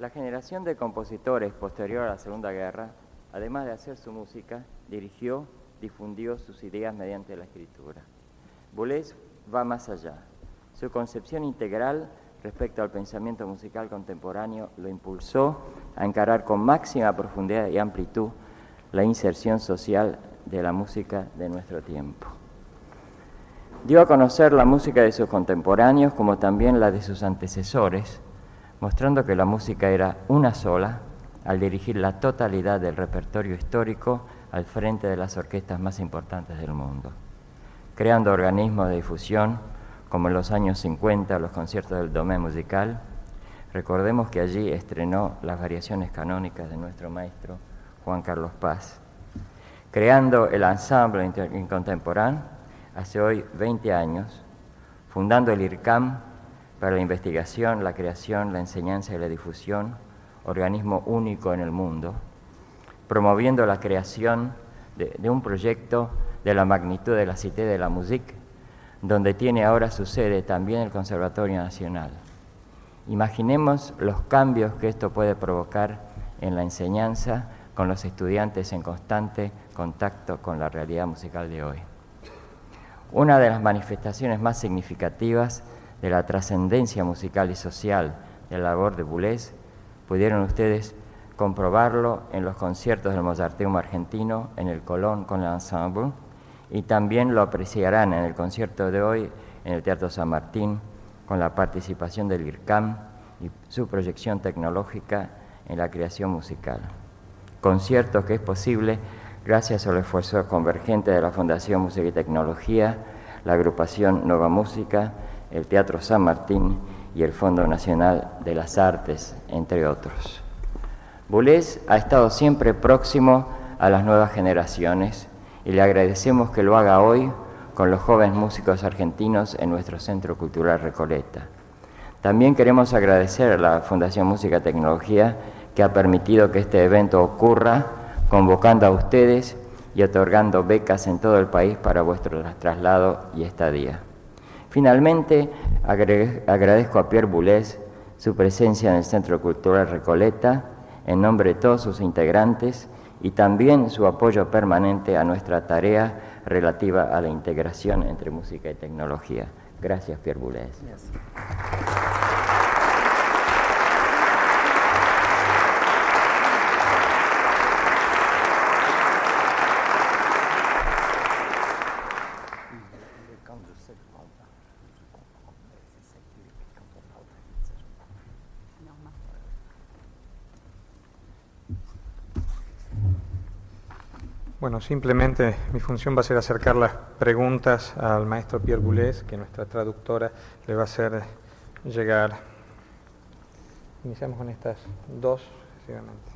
La generación de compositores posterior a la Segunda Guerra, además de hacer su música, dirigió, difundió sus ideas mediante la escritura. Boulez va más allá. Su concepción integral respecto al pensamiento musical contemporáneo lo impulsó a encarar con máxima profundidad y amplitud la inserción social de la música de nuestro tiempo. Dio a conocer la música de sus contemporáneos como también la de sus antecesores, mostrando que la música era una sola al dirigir la totalidad del repertorio histórico al frente de las orquestas más importantes del mundo, creando organismos de difusión como en los años 50 los conciertos del Domaine Musical. Recordemos que allí estrenó las variaciones canónicas de nuestro maestro Juan Carlos Paz, creando el Ensemble Contemporain hace hoy 20 años, fundando el IRCAM para la investigación, la creación, la enseñanza y la difusión, organismo único en el mundo, promoviendo la creación de un proyecto de la magnitud de la Cité de la Musique, donde tiene ahora su sede también el Conservatorio Nacional. Imaginemos los cambios que esto puede provocar en la enseñanza con los estudiantes en constante contacto con la realidad musical de hoy. Una de las manifestaciones más significativas de la trascendencia musical y social de la labor de Boulez, pudieron ustedes comprobarlo en los conciertos del Mozarteum argentino, en el Colón con el Ensemble, y también lo apreciarán en el concierto de hoy en el Teatro San Martín, con la participación del IRCAM y su proyección tecnológica en la creación musical. Concierto que es posible gracias al esfuerzo convergente de la Fundación Música y Tecnología, la agrupación Nova Música, el Teatro San Martín y el Fondo Nacional de las Artes, entre otros. Boulez ha estado siempre próximo a las nuevas generaciones y le agradecemos que lo haga hoy con los jóvenes músicos argentinos en nuestro Centro Cultural Recoleta. También queremos agradecer a la Fundación Música y Tecnología que ha permitido que este evento ocurra, convocando a ustedes y otorgando becas en todo el país para vuestro traslado y estadía. Finalmente, agradezco a Pierre Boulez su presencia en el Centro Cultural Recoleta, en nombre de todos sus integrantes, y también su apoyo permanente a nuestra tarea relativa a la integración entre música y tecnología. Gracias, Pierre Boulez. Yes. Bueno, simplemente mi función va a ser acercar las preguntas al maestro Pierre Boulez, que nuestra traductora le va a hacer llegar. Iniciamos con estas dos, efectivamente.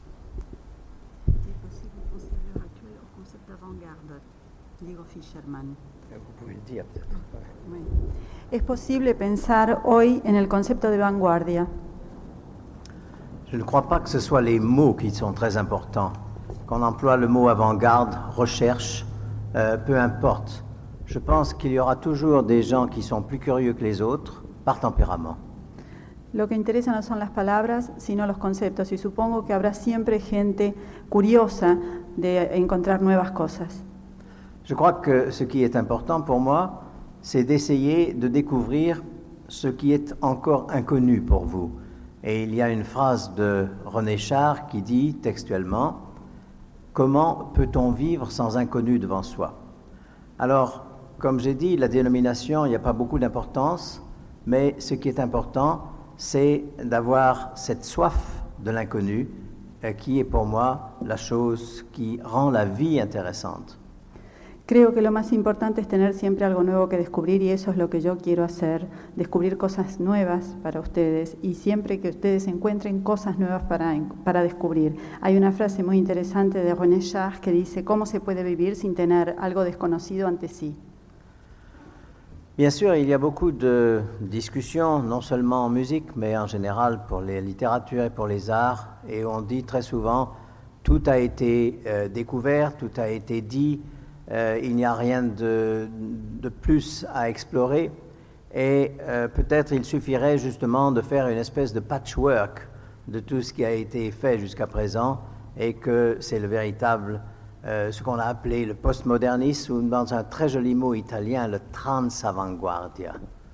¿Es posible pensar hoy en el concepto de vanguardia? Je ne crois pas que ce soit les mots qui sont très importants. Qu'on emploie le mot avant-garde, recherche, peu importe. Je pense qu'il y aura toujours des gens qui sont plus curieux que les autres, par tempérament. Lo que interesa no son las palabras, sino los conceptos, y supongo que habrá siempre gente curiosa de encontrar nuevas cosas. Je crois que ce qui est important pour moi, c'est d'essayer de découvrir ce qui est encore inconnu pour vous. Et il y a une phrase de René Char qui dit textuellement: comment peut-on vivre sans inconnu devant soi? Alors, comme j'ai dit, la dénomination, il n'y a pas beaucoup d'importance, mais ce qui est important, c'est d'avoir cette soif de l'inconnu qui est pour moi la chose qui rend la vie intéressante. Creo que lo más importante es tener siempre algo nuevo que descubrir, y eso es lo que yo quiero hacer, descubrir cosas nuevas para ustedes, y siempre que ustedes encuentren cosas nuevas para descubrir. Hay una frase muy interesante de René Char que dice: ¿cómo se puede vivir sin tener algo desconocido ante sí? Bien sûr, il y a beaucoup de discussions, non seulement en musique, mais en général pour les littératures et pour les arts, et on dit très souvent tout a été découvert, tout a été dit. Il n'y a rien de plus à explorer, et peut-être il suffirait justement de faire une espèce de patchwork de tout ce qui a été fait jusqu'à présent et que c'est le véritable, ce qu'on a appelé le postmodernisme ou dans un très joli mot italien, le transavanguardia.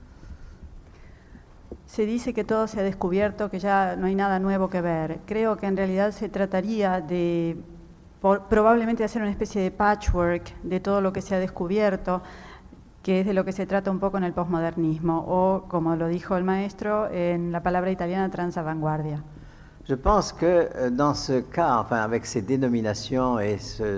Se dice que todo se ha descubierto, que ya no hay nada nuevo que ver. Creo que en realidad se trataría de probablemente hacer una especie de patchwork de todo lo que se ha descubierto, que es de lo que se trata un poco en el posmodernismo, o como lo dijo el maestro, en la palabra italiana transavanguardia. Je pense que dans ce cas, enfin avec ces dénominations et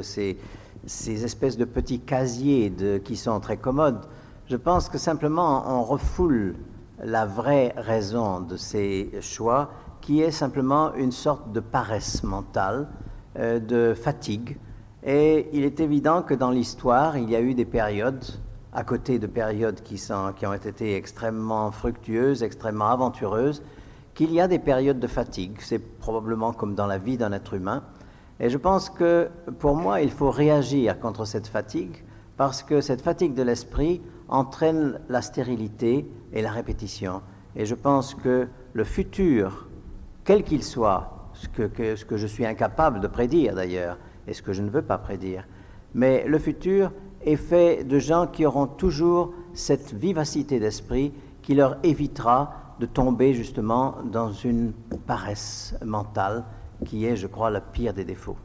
ces espèces de petits casiers qui sont très commodes, je pense que simplement on refoule la vraie raison de ces choix, qui est simplement une sorte de paresse mentale, de fatigue. Et il est évident que dans l'histoire, il y a eu des périodes, à côté de périodes qui ont été extrêmement fructueuses, extrêmement aventureuses, qu'il y a des périodes de fatigue. C'est probablement comme dans la vie d'un être humain. Et je pense que, pour moi, il faut réagir contre cette fatigue, parce que cette fatigue de l'esprit entraîne la stérilité et la répétition. Et je pense que le futur, quel qu'il soit, ce que je suis incapable de prédire d'ailleurs, et ce que je ne veux pas prédire, mais le futur est fait de gens qui auront toujours cette vivacité d'esprit qui leur évitera de tomber justement dans une paresse mentale qui est, je crois, le pire des défauts.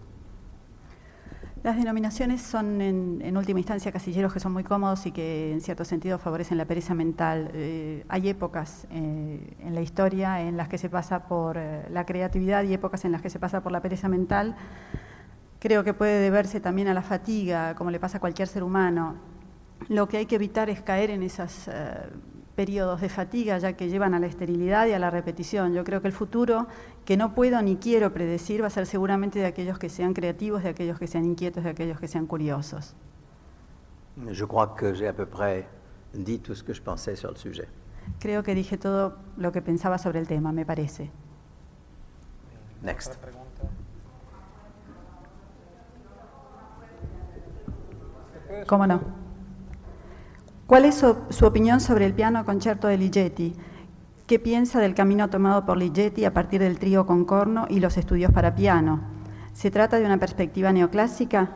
Las denominaciones son en última instancia casilleros que son muy cómodos y que en cierto sentido favorecen la pereza mental. Hay épocas en la historia en las que se pasa por la creatividad y épocas en las que se pasa por la pereza mental. Creo que puede deberse también a la fatiga, como le pasa a cualquier ser humano. Lo que hay que evitar es caer en esos periodos de fatiga, ya que llevan a la esterilidad y a la repetición. Yo creo que el futuro, que no puedo ni quiero predecir, va a ser seguramente de aquellos que sean creativos, de aquellos que sean inquietos, de aquellos que sean curiosos. Je crois que j'ai à peu près dit tout ce que je pensais sur le sujet. Creo que dije todo lo que pensaba sobre el tema, me parece. Next. ¿Cómo no? ¿Cuál es su opinión sobre el piano concerto de Ligeti? ¿Qué piensa del camino tomado por Ligeti a partir del trío con corno y los estudios para piano? ¿Se trata de una perspectiva neoclásica?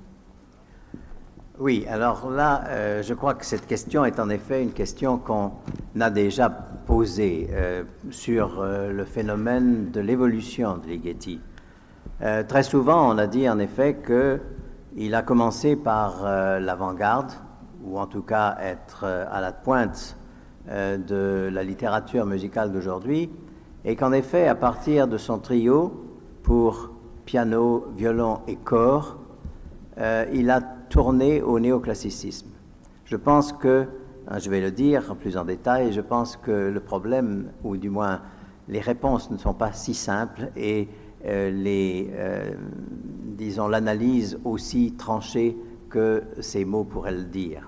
Oui, alors là, je crois que cette question est en effet une question qu'on a déjà posée sur le phénomène de l'évolution de Ligeti. Très souvent, on a dit en effet qu'il a commencé par l'avant-garde, ou en tout cas être à la pointe de la littérature musicale d'aujourd'hui, et qu'en effet, à partir de son trio pour piano, violon et corps, il a tourné au néoclassicisme. Je pense que, je vais le dire plus en détail, je pense que le problème, ou du moins les réponses ne sont pas si simples et disons l'analyse aussi tranchée que ces mots pourraient le dire.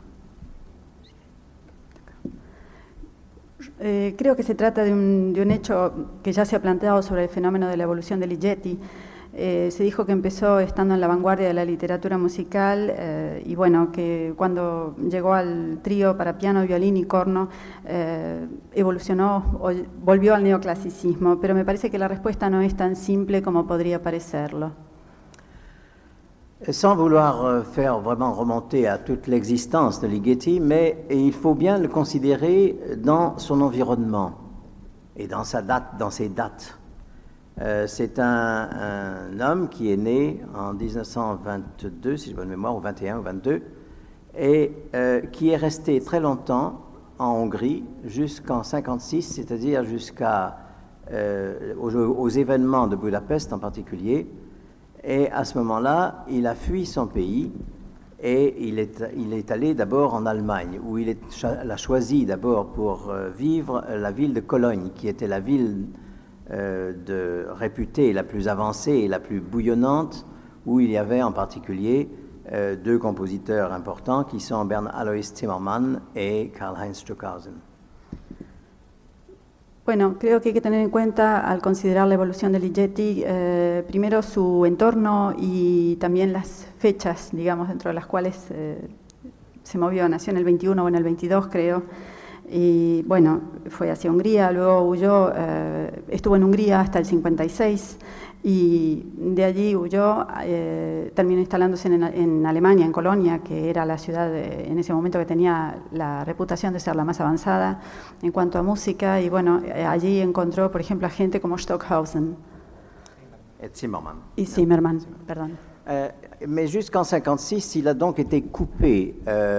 Creo que se trata de un hecho que ya se ha planteado sobre el fenómeno de la evolución de Ligeti. Se dijo que empezó estando en la vanguardia de la literatura musical y bueno, que cuando llegó al trío para piano, violín y corno evolucionó o volvió al neoclasicismo, pero me parece que la respuesta no es tan simple como podría parecerlo. Sans vouloir faire vraiment remonter à toute l'existence de Ligeti, mais il faut bien le considérer dans son environnement et dans ses dates. C'est un homme qui est né en 1922, si j'ai bonne mémoire, ou 21 ou 22, et qui est resté très longtemps en Hongrie jusqu'en 1956, c'est-à-dire aux événements de Budapest en particulier. Et à ce moment-là, il a fui son pays et il est allé d'abord en Allemagne, où il a choisi d'abord pour vivre la ville de Cologne, qui était la ville réputée la plus avancée et la plus bouillonnante, où il y avait en particulier deux compositeurs importants qui sont Bernhard Alois Zimmermann et Karl-Heinz Stockhausen. Bueno, creo que hay que tener en cuenta al considerar la evolución de Ligeti, primero su entorno y también las fechas, digamos, dentro de las cuales se movió. Nació en el 21 o en el 22, creo. Y bueno, fue hacia Hungría, luego huyó, estuvo en Hungría hasta el 56 y de allí huyó, terminó instalándose en Alemania, en Colonia, que era la ciudad en ese momento que tenía la reputación de ser la más avanzada en cuanto a música, y bueno, allí encontró, por ejemplo, a gente como Stockhausen. Et Zimmermann. Y Zimmermann, perdón. Mais jusqu'en 1956, il a donc été coupé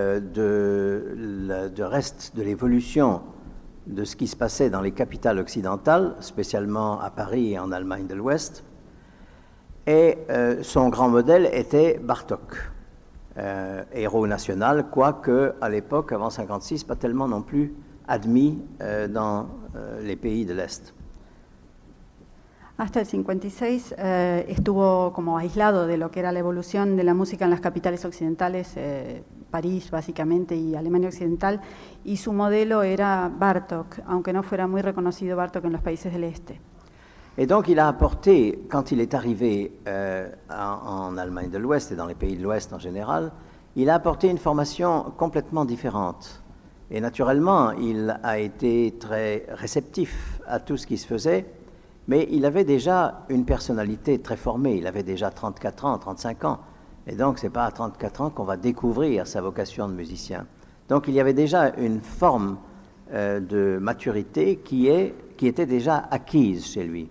de reste de l'évolution de ce qui se passait dans les capitales occidentales, spécialement à Paris et en Allemagne de l'Ouest. Et son grand modèle était Bartók, héros national, quoique à l'époque, avant 1956, pas tellement non plus admis dans les pays de l'Est. Hasta el 56 estuvo como aislado de lo que era la evolución de la música en las capitales occidentales, París básicamente y Alemania Occidental, y su modelo era Bartók, aunque no fuera muy reconocido Bartók en los países del este. Et donc il a apporté, quand il est arrivé en Allemagne de l'Ouest et dans les pays de l'Ouest en général, il a apporté une formation complètement différente. Et naturellement, il a été très réceptif à tout ce qui se faisait, mais il avait déjà une personnalité très formée. Il avait déjà 34 ans, 35 ans. Et donc, ce n'est pas à 34 ans qu'on va découvrir sa vocation de musicien. Donc, il y avait déjà une forme de maturité qui était déjà acquise chez lui.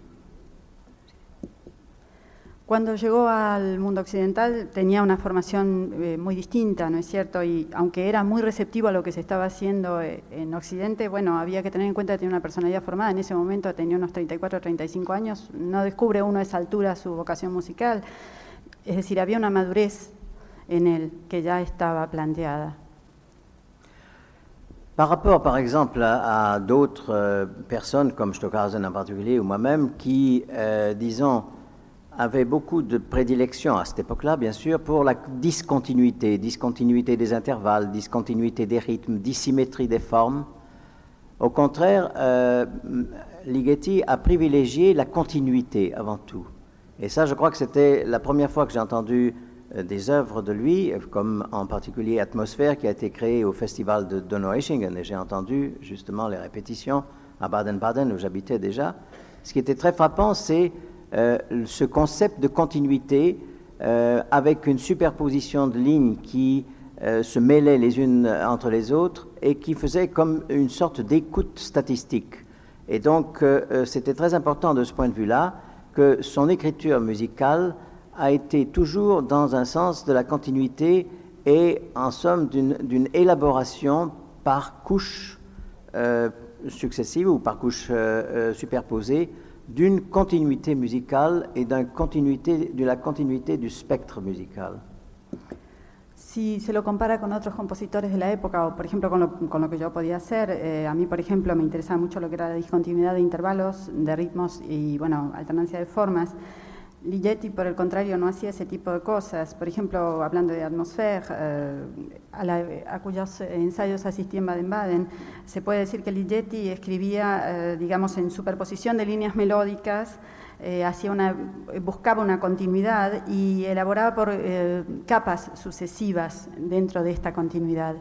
Cuando llegó al mundo occidental tenía una formación muy distinta, ¿no es cierto? Y aunque era muy receptivo a lo que se estaba haciendo en Occidente, bueno, había que tener en cuenta que tenía una personalidad formada. En ese momento tenía unos 34 o 35 años, no descubre uno a esa altura su vocación musical. Es decir, había una madurez en él que ya estaba planteada. Par rapport, par exemple, à d'autres personnes, comme Stockhausen en particulier, ou moi-même, qui, disons, avait beaucoup de prédilection à cette époque-là, bien sûr, pour la discontinuité des intervalles, discontinuité des rythmes, dissymétrie des formes. Au contraire, Ligeti a privilégié la continuité avant tout. Et ça, je crois que c'était la première fois que j'ai entendu des œuvres de lui, comme en particulier Atmosphère, qui a été créé au festival de Donaueschingen, et j'ai entendu justement les répétitions à Baden-Baden, où j'habitais déjà. Ce qui était très frappant, c'est ce concept de continuité avec une superposition de lignes qui se mêlaient les unes entre les autres et qui faisait comme une sorte d'écoute statistique. Et donc c'était très important de ce point de vue-là que son écriture musicale a été toujours dans un sens de la continuité et en somme d'une élaboration par couches successives ou par couches superposées d'une continuité musicale et de la continuité du spectre musical. Si se lo compara con otros compositores de la época, o por ejemplo con lo que yo podía hacer, a mí, por ejemplo, me interesaba mucho lo que era la discontinuidad de intervalos, de ritmos y, bueno, alternancia de formas. Ligeti, por el contrario, no hacía ese tipo de cosas. Por ejemplo, hablando de Atmosphère, a cuyos ensayos asistí en Baden-Baden, se puede decir que Ligeti escribía, digamos, en superposición de líneas melódicas, buscaba una continuidad y elaboraba por capas sucesivas dentro de esta continuidad.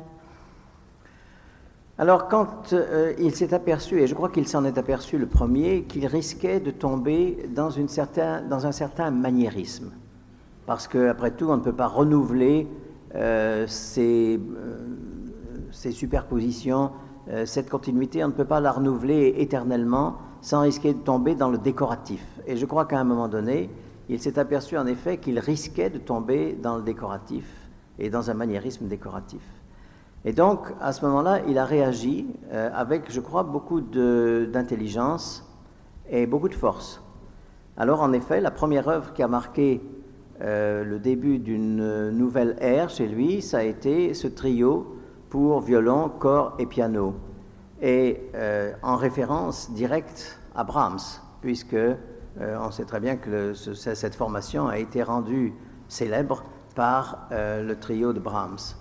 Alors quand il s'est aperçu, et je crois qu'il s'en est aperçu le premier, qu'il risquait de tomber dans un certain maniérisme. Parce qu'après tout, on ne peut pas renouveler ces superpositions, cette continuité, on ne peut pas la renouveler éternellement sans risquer de tomber dans le décoratif. Et je crois qu'à un moment donné, il s'est aperçu en effet qu'il risquait de tomber dans le décoratif et dans un maniérisme décoratif. Et donc, à ce moment-là, il a réagi avec, je crois, beaucoup d'intelligence et beaucoup de force. Alors, en effet, la première œuvre qui a marqué le début d'une nouvelle ère chez lui, ça a été ce trio pour violon, cor et piano. Et en référence directe à Brahms, puisque on sait très bien que cette formation a été rendue célèbre par le trio de Brahms.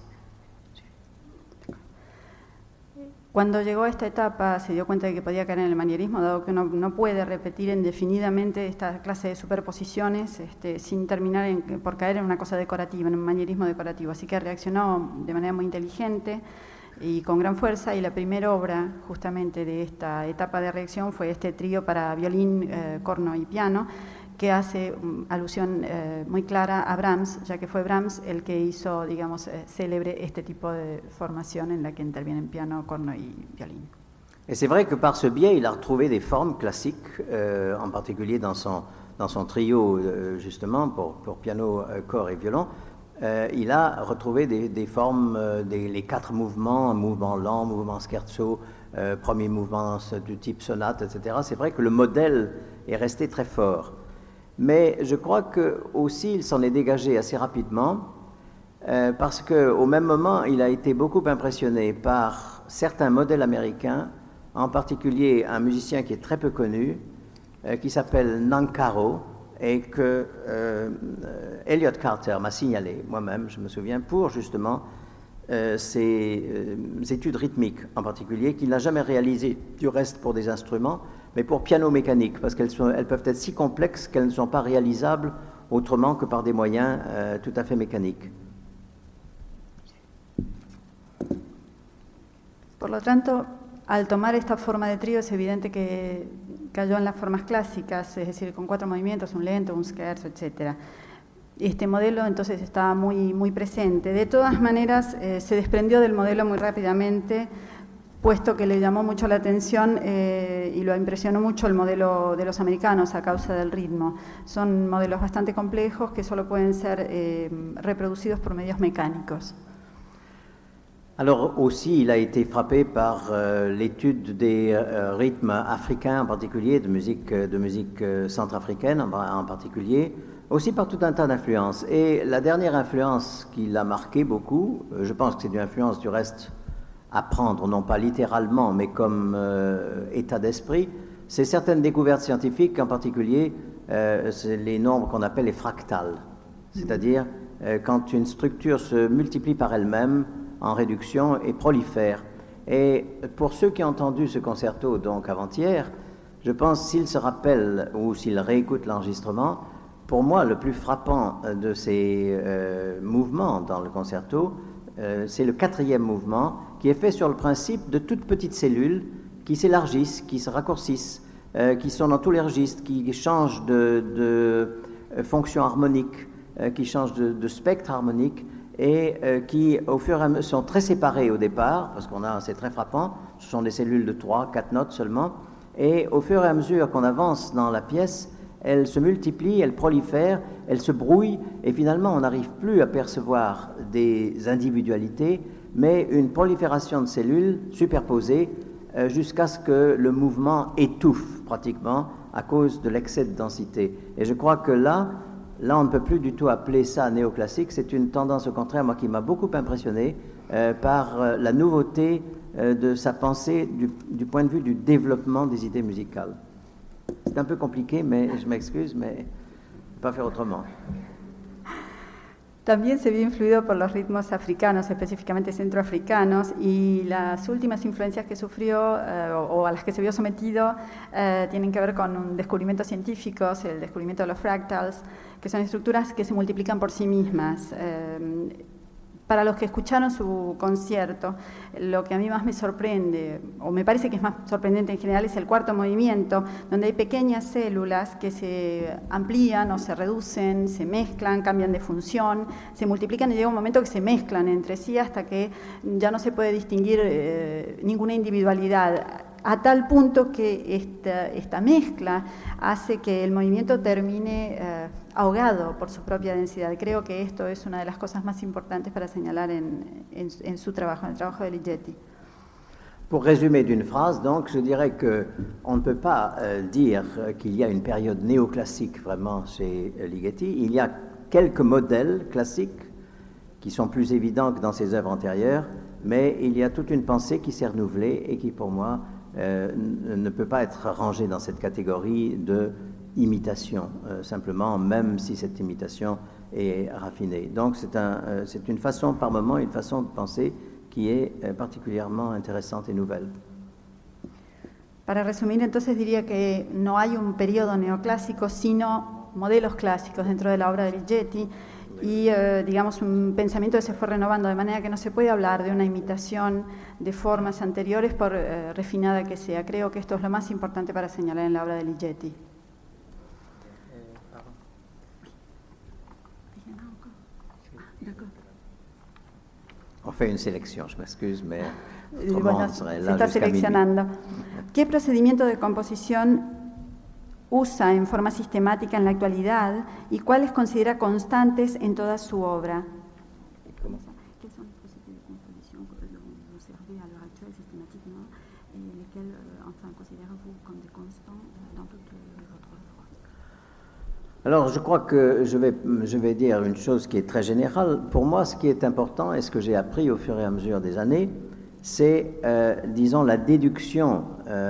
Cuando llegó a esta etapa se dio cuenta de que podía caer en el manierismo, dado que no puede repetir indefinidamente esta clase de superposiciones sin terminar por caer en una cosa decorativa, en un manierismo decorativo. Así que reaccionó de manera muy inteligente y con gran fuerza, y la primera obra justamente de esta etapa de reacción fue este trío para violín, corno y piano, que hace alusión muy clara a Brahms, ya que fue Brahms el que hizo, digamos, célebre este tipo de formación en la que intervienen piano, corno y violín. Et c'est vrai que par ce biais, il a retrouvé des formes classiques, en particulier dans son trio, justement, pour piano, corps et violon. Il a retrouvé des formes, les 4 mouvements, un mouvement lent, mouvement scherzo, premier mouvement du type sonate, etc. C'est vrai que le modèle est resté très fort. Mais je crois qu'aussi il s'en est dégagé assez rapidement, parce qu'au même moment, il a été beaucoup impressionné par certains modèles américains, en particulier un musicien qui est très peu connu, qui s'appelle Nancaro, et que Elliott Carter m'a signalé, moi-même, je me souviens, pour justement ses études rythmiques en particulier, qu'il n'a jamais réalisées du reste pour des instruments, mais pour piano mécanique, parce qu'elles peuvent être si complexes qu'elles ne sont pas réalisables autrement que par des moyens tout à fait mécaniques. Por lo tanto, al tomar esta forma de trío es evidente que cayó en las formas clásicas, es decir, con 4 movimientos, un lento, un scherzo, etc. Este modelo entonces estaba muy presente. De todas maneras, se desprendió del modelo muy rápidamente, puesto que le llamó mucho la atención y lo impresionó mucho el modelo de los americanos a causa del ritmo. Son modelos bastante complejos que solo pueden ser reproducidos por medios mecánicos. Alors aussi, il a été frappé par l'étude des rythmes africains en particulier, de musique centrafricaine en particulier, aussi par tout un tas d'influences. Et la dernière influence qui l'a marqué beaucoup, je pense que c'est une influence du reste à prendre, non pas littéralement, mais comme état d'esprit, c'est certaines découvertes scientifiques, en particulier c'est les nombres qu'on appelle les fractales, c'est-à-dire quand une structure se multiplie par elle-même en réduction et prolifère. Et pour ceux qui ont entendu ce concerto donc avant-hier, je pense s'ils se rappellent ou s'ils réécoutent l'enregistrement, pour moi le plus frappant de ces mouvements dans le concerto, c'est le 4e mouvement qui est fait sur le principe de toutes petites cellules qui s'élargissent, qui se raccourcissent, qui sont dans tous les registres, qui changent de fonction harmonique, qui changent de spectre harmonique, et qui au fur et à mesure sont très séparés au départ, parce c'est très frappant, ce sont des cellules de 3-4 notes seulement, et au fur et à mesure qu'on avance dans la pièce, elles se multiplient, elles prolifèrent, elles se brouillent, et finalement on n'arrive plus à percevoir des individualités, mais une prolifération de cellules superposées jusqu'à ce que le mouvement étouffe pratiquement à cause de l'excès de densité. Et je crois que là, on ne peut plus du tout appeler ça néoclassique, c'est une tendance au contraire, moi, qui m'a beaucoup impressionné par la nouveauté de sa pensée du point de vue du développement des idées musicales. C'est un peu compliqué, mais je m'excuse, mais je ne peux pas faire autrement. También se vio influido por los ritmos africanos, específicamente centroafricanos, y las últimas influencias que sufrió o a las que se vio sometido tienen que ver con descubrimientos científicos, el descubrimiento de los fractals, que son estructuras que se multiplican por sí mismas. Para los que escucharon su concierto, lo que a mí más me sorprende, o me parece que es más sorprendente en general, es el 4º movimiento, donde hay pequeñas células que se amplían o se reducen, se mezclan, cambian de función, se multiplican y llega un momento que se mezclan entre sí hasta que ya no se puede distinguir ninguna individualidad, a tal punto que esta mezcla hace que el movimiento termine ahogado por su propia densidad. Creo que esto es una de las cosas más importantes para señalar en su trabajo, en el trabajo de Ligeti. Pour résumer d'une phrase, donc, je dirais qu'on ne peut pas dire qu'il y a une période néoclassique vraiment chez Ligeti. Il y a quelques modèles classiques qui sont plus évidents que dans ses œuvres antérieures, mais il y a toute une pensée qui s'est renouvelée et qui, pour moi, ne peut pas être rangée dans cette catégorie de imitation, simplement, même si cette imitation est raffinée. Donc c'est une façon, par moment, une façon de penser qui est particulièrement intéressante et nouvelle. Para resumir, entonces diría que no hay un periodo neoclásico, sino modelos clásicos dentro de la obra de Ligeti, y, digamos, un pensamiento que se fue renovando, de manera que no se puede hablar de una imitación de formas anteriores, por refinada que sea. Creo que esto es lo más importante para señalar en la obra de Ligeti. On fait une sélection, je m'excuse, mais Bueno, se está seleccionando. ¿Qué procedimiento de composición usa en forma sistemática en la actualidad y cuáles considera constantes en toda su obra? Quels sont les procédés de composition que vous observez à l'heure actuelle systématiquement et lesquels, enfin, considérez-vous comme des constants dans toute votre œuvre? Alors, je crois que je vais dire une chose qui est très générale. Pour moi, ce qui est important et ce que j'ai appris au fur et à mesure des années, c'est, disons, la déduction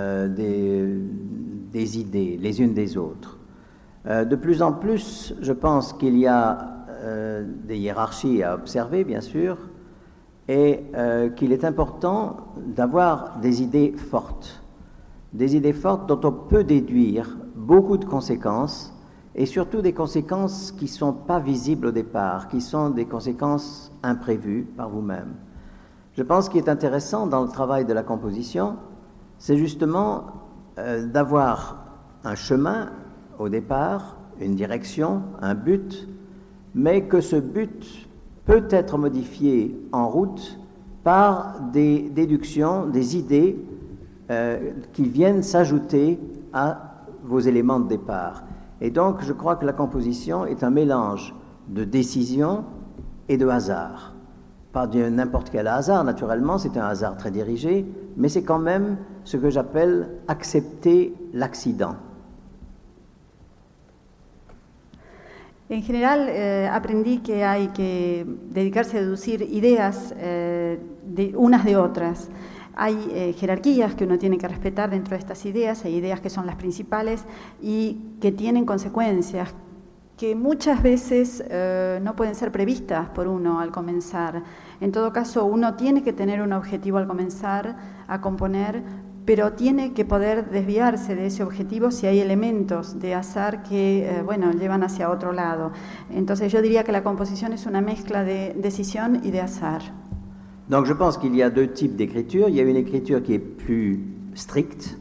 des idées les unes des autres. De plus en plus, je pense qu'il y a des hiérarchies à observer, bien sûr, et qu'il est important d'avoir des idées fortes dont on peut déduire beaucoup de conséquences, et surtout des conséquences qui ne sont pas visibles au départ, qui sont des conséquences imprévues par vous-même. Je pense qu'il est intéressant dans le travail de la composition, c'est justement d'avoir un chemin au départ, une direction, un but, mais que ce but peut être modifié en route par des déductions, des idées qui viennent s'ajouter à vos éléments de départ. Et donc, je crois que la composition est un mélange de décision et de hasard. Pas de n'importe quel hasard, naturellement, c'est un hasard très dirigé, mais c'est quand même ce que j'appelle accepter l'accident. En general, aprendí que hay que dedicarse a deducir ideas unas de otras. Hay jerarquías que uno tiene que respetar dentro de estas ideas, hay ideas que son las principales y que tienen consecuencias que muchas veces no pueden ser previstas por uno al comenzar. En todo caso, uno tiene que tener un objetivo al comenzar a componer, pero tiene que poder desviarse de ese objetivo si hay elementos de azar que, llevan hacia otro lado. Entonces yo diría que la composición es una mezcla de decisión y de azar. Donc je pense qu'il y a deux types d'écriture. Il y a une écriture qui est plus stricte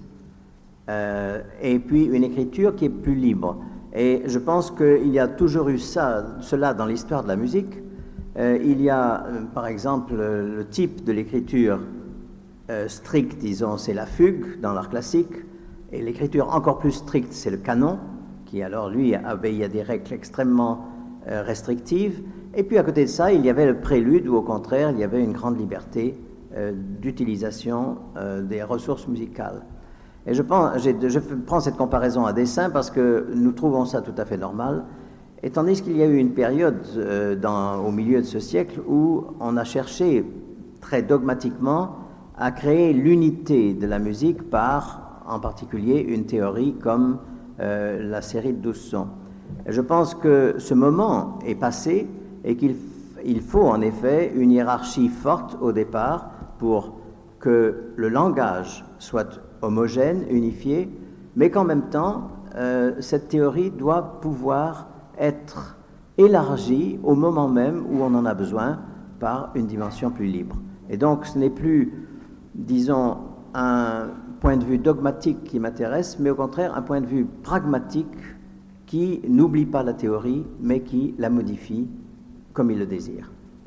et puis une écriture qui est plus libre. Et je pense qu'il y a toujours eu cela dans l'histoire de la musique. Il y a, par exemple, le type de l'écriture stricte, disons, c'est la fugue dans l'art classique. Et l'écriture encore plus stricte, c'est le canon, qui alors, lui, obéit à des règles extrêmement restrictives. Et puis à côté de ça, il y avait le prélude où au contraire, il y avait une grande liberté d'utilisation des ressources musicales. Et je prends cette comparaison à dessein parce que nous trouvons ça tout à fait normal, et tandis qu'il y a eu une période au milieu de ce siècle où on a cherché très dogmatiquement à créer l'unité de la musique par, en particulier, une théorie comme la série de 12 sons. Et je pense que ce moment est passé et qu'il faut en effet une hiérarchie forte au départ pour que le langage soit homogène, unifié, mais qu'en même temps, cette théorie doit pouvoir être élargie au moment même où on en a besoin par une dimension plus libre. Et donc ce n'est plus, disons, un point de vue dogmatique qui m'intéresse, mais au contraire un point de vue pragmatique qui n'oublie pas la théorie, mais qui la modifie comme il le désire.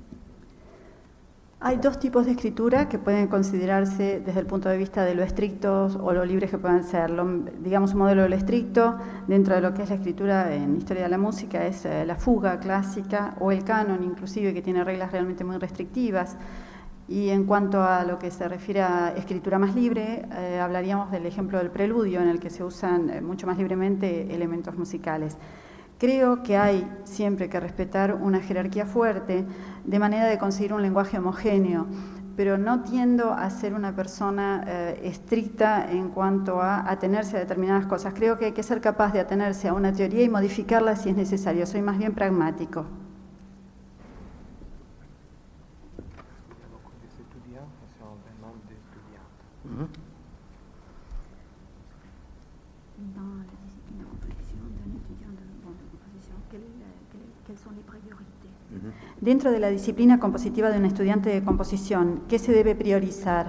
Hay dos tipos de escritura que pueden considerarse desde el punto de vista de lo estrictos o lo libres que puedan ser. Digamos, un modelo de lo estricto dentro de lo que es la escritura en historia de la música es la fuga clásica o el canon inclusive, que tiene reglas realmente muy restrictivas. Y en cuanto a lo que se refiere a escritura más libre, hablaríamos del ejemplo del preludio, en el que se usan mucho más libremente elementos musicales. Creo que hay siempre que respetar una jerarquía fuerte, de manera de conseguir un lenguaje homogéneo, pero no tiendo a ser una persona estricta en cuanto a atenerse a determinadas cosas. Creo que hay que ser capaz de atenerse a una teoría y modificarla si es necesario. Soy más bien pragmático. Dans la discipline de composition d'un étudiant de composition, quelles sont les priorités Dentro de la disciplina compositiva de un estudiante de composición, ¿qué se debe priorizar?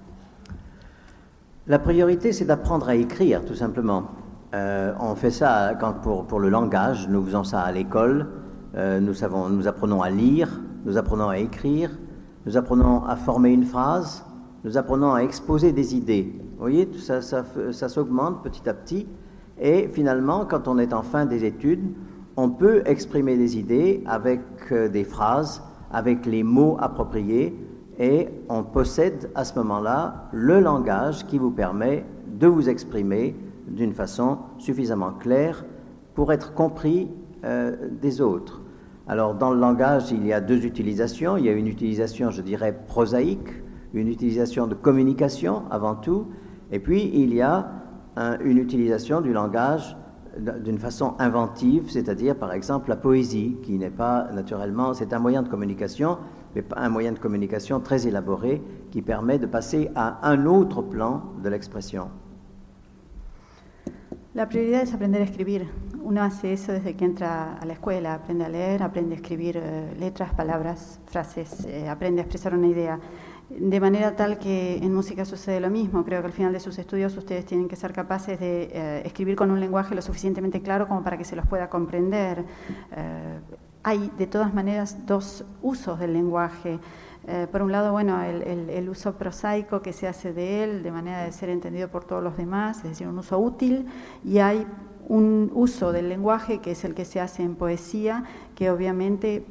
La priorité, c'est d'apprendre à écrire, tout simplement. On fait ça pour le langage, nous faisons ça à l'école. Nous apprenons à lire, nous apprenons à écrire, nous apprenons à former une phrase, nous apprenons à exposer des idées. Vous voyez, ça s'augmente petit à petit. Et finalement, quand on est en fin des études, on peut exprimer des idées avec des phrases, avec les mots appropriés, et on possède à ce moment-là le langage qui vous permet de vous exprimer d'une façon suffisamment claire pour être compris des autres. Alors dans le langage, il y a deux utilisations. Il y a une utilisation, je dirais, prosaïque, une utilisation de communication avant tout, et puis il y a une utilisation du langage d'une façon inventive, c'est-à-dire par exemple la poésie, qui n'est pas naturellement, c'est un moyen de communication, mais pas un moyen de communication très élaboré qui permet de passer à un autre plan de l'expression. La prioridad es aprender a escribir. Uno hace eso desde que entra a la escuela, aprende a leer, aprende a escribir letras, palabras, frases, aprende a expresar una idea. De manera tal que en música sucede lo mismo. Creo que al final de sus estudios ustedes tienen que ser capaces de escribir con un lenguaje lo suficientemente claro como para que se los pueda comprender. Hay de todas maneras dos usos del lenguaje. Por un lado, bueno, el uso prosaico que se hace de él de manera de ser entendido por todos los demás, es decir, un uso útil, y hay un uso del lenguaje que es el que se hace en poesía, que obviamente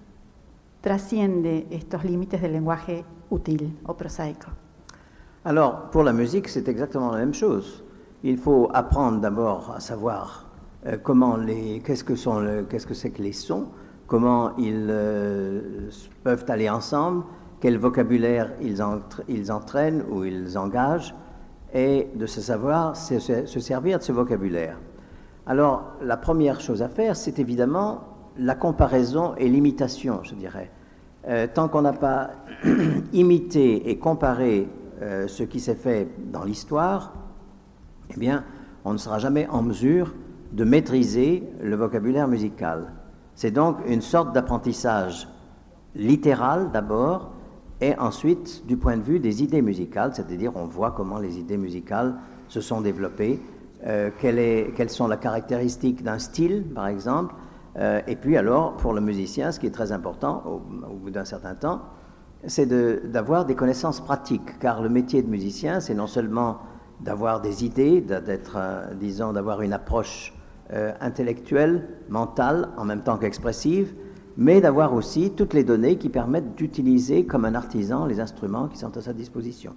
trasciende estos límites del lenguaje útil o prosaico. Alors, pour la musique, c'est exactement la même chose. Il faut apprendre d'abord à savoir qu'est-ce que c'est que les sons, comment ils peuvent aller ensemble, quel vocabulaire ils entraînent ou ils engagent, et de se savoir se servir de ce vocabulaire. Alors, la première chose à faire, c'est évidemment la comparaison et l'imitation, je dirais. Tant qu'on n'a pas imité et comparé ce qui s'est fait dans l'histoire, eh bien, on ne sera jamais en mesure de maîtriser le vocabulaire musical. C'est donc une sorte d'apprentissage littéral d'abord, et ensuite du point de vue des idées musicales, c'est-à-dire on voit comment les idées musicales se sont développées, quelles sont les caractéristiques d'un style, par exemple, et puis alors, pour le musicien, ce qui est très important au bout d'un certain temps, c'est d'avoir des connaissances pratiques, car le métier de musicien, c'est non seulement d'avoir des idées, d'avoir une approche intellectuelle, mentale, en même temps qu'expressive, mais d'avoir aussi toutes les données qui permettent d'utiliser comme un artisan les instruments qui sont à sa disposition.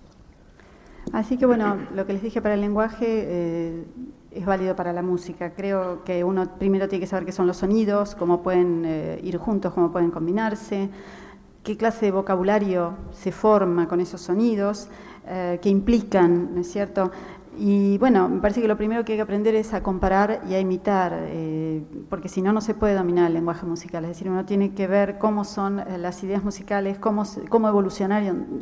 Así que bueno, lo que les dije para el lenguaje es válido para la música. Creo que uno primero tiene que saber qué son los sonidos, cómo pueden ir juntos, cómo pueden combinarse, qué clase de vocabulario se forma con esos sonidos, qué implican, ¿no es cierto? Y bueno, me parece que lo primero que hay que aprender es a comparar y a imitar, porque si no, no se puede dominar el lenguaje musical. Es decir, uno tiene que ver cómo son las ideas musicales, cómo evolucionaron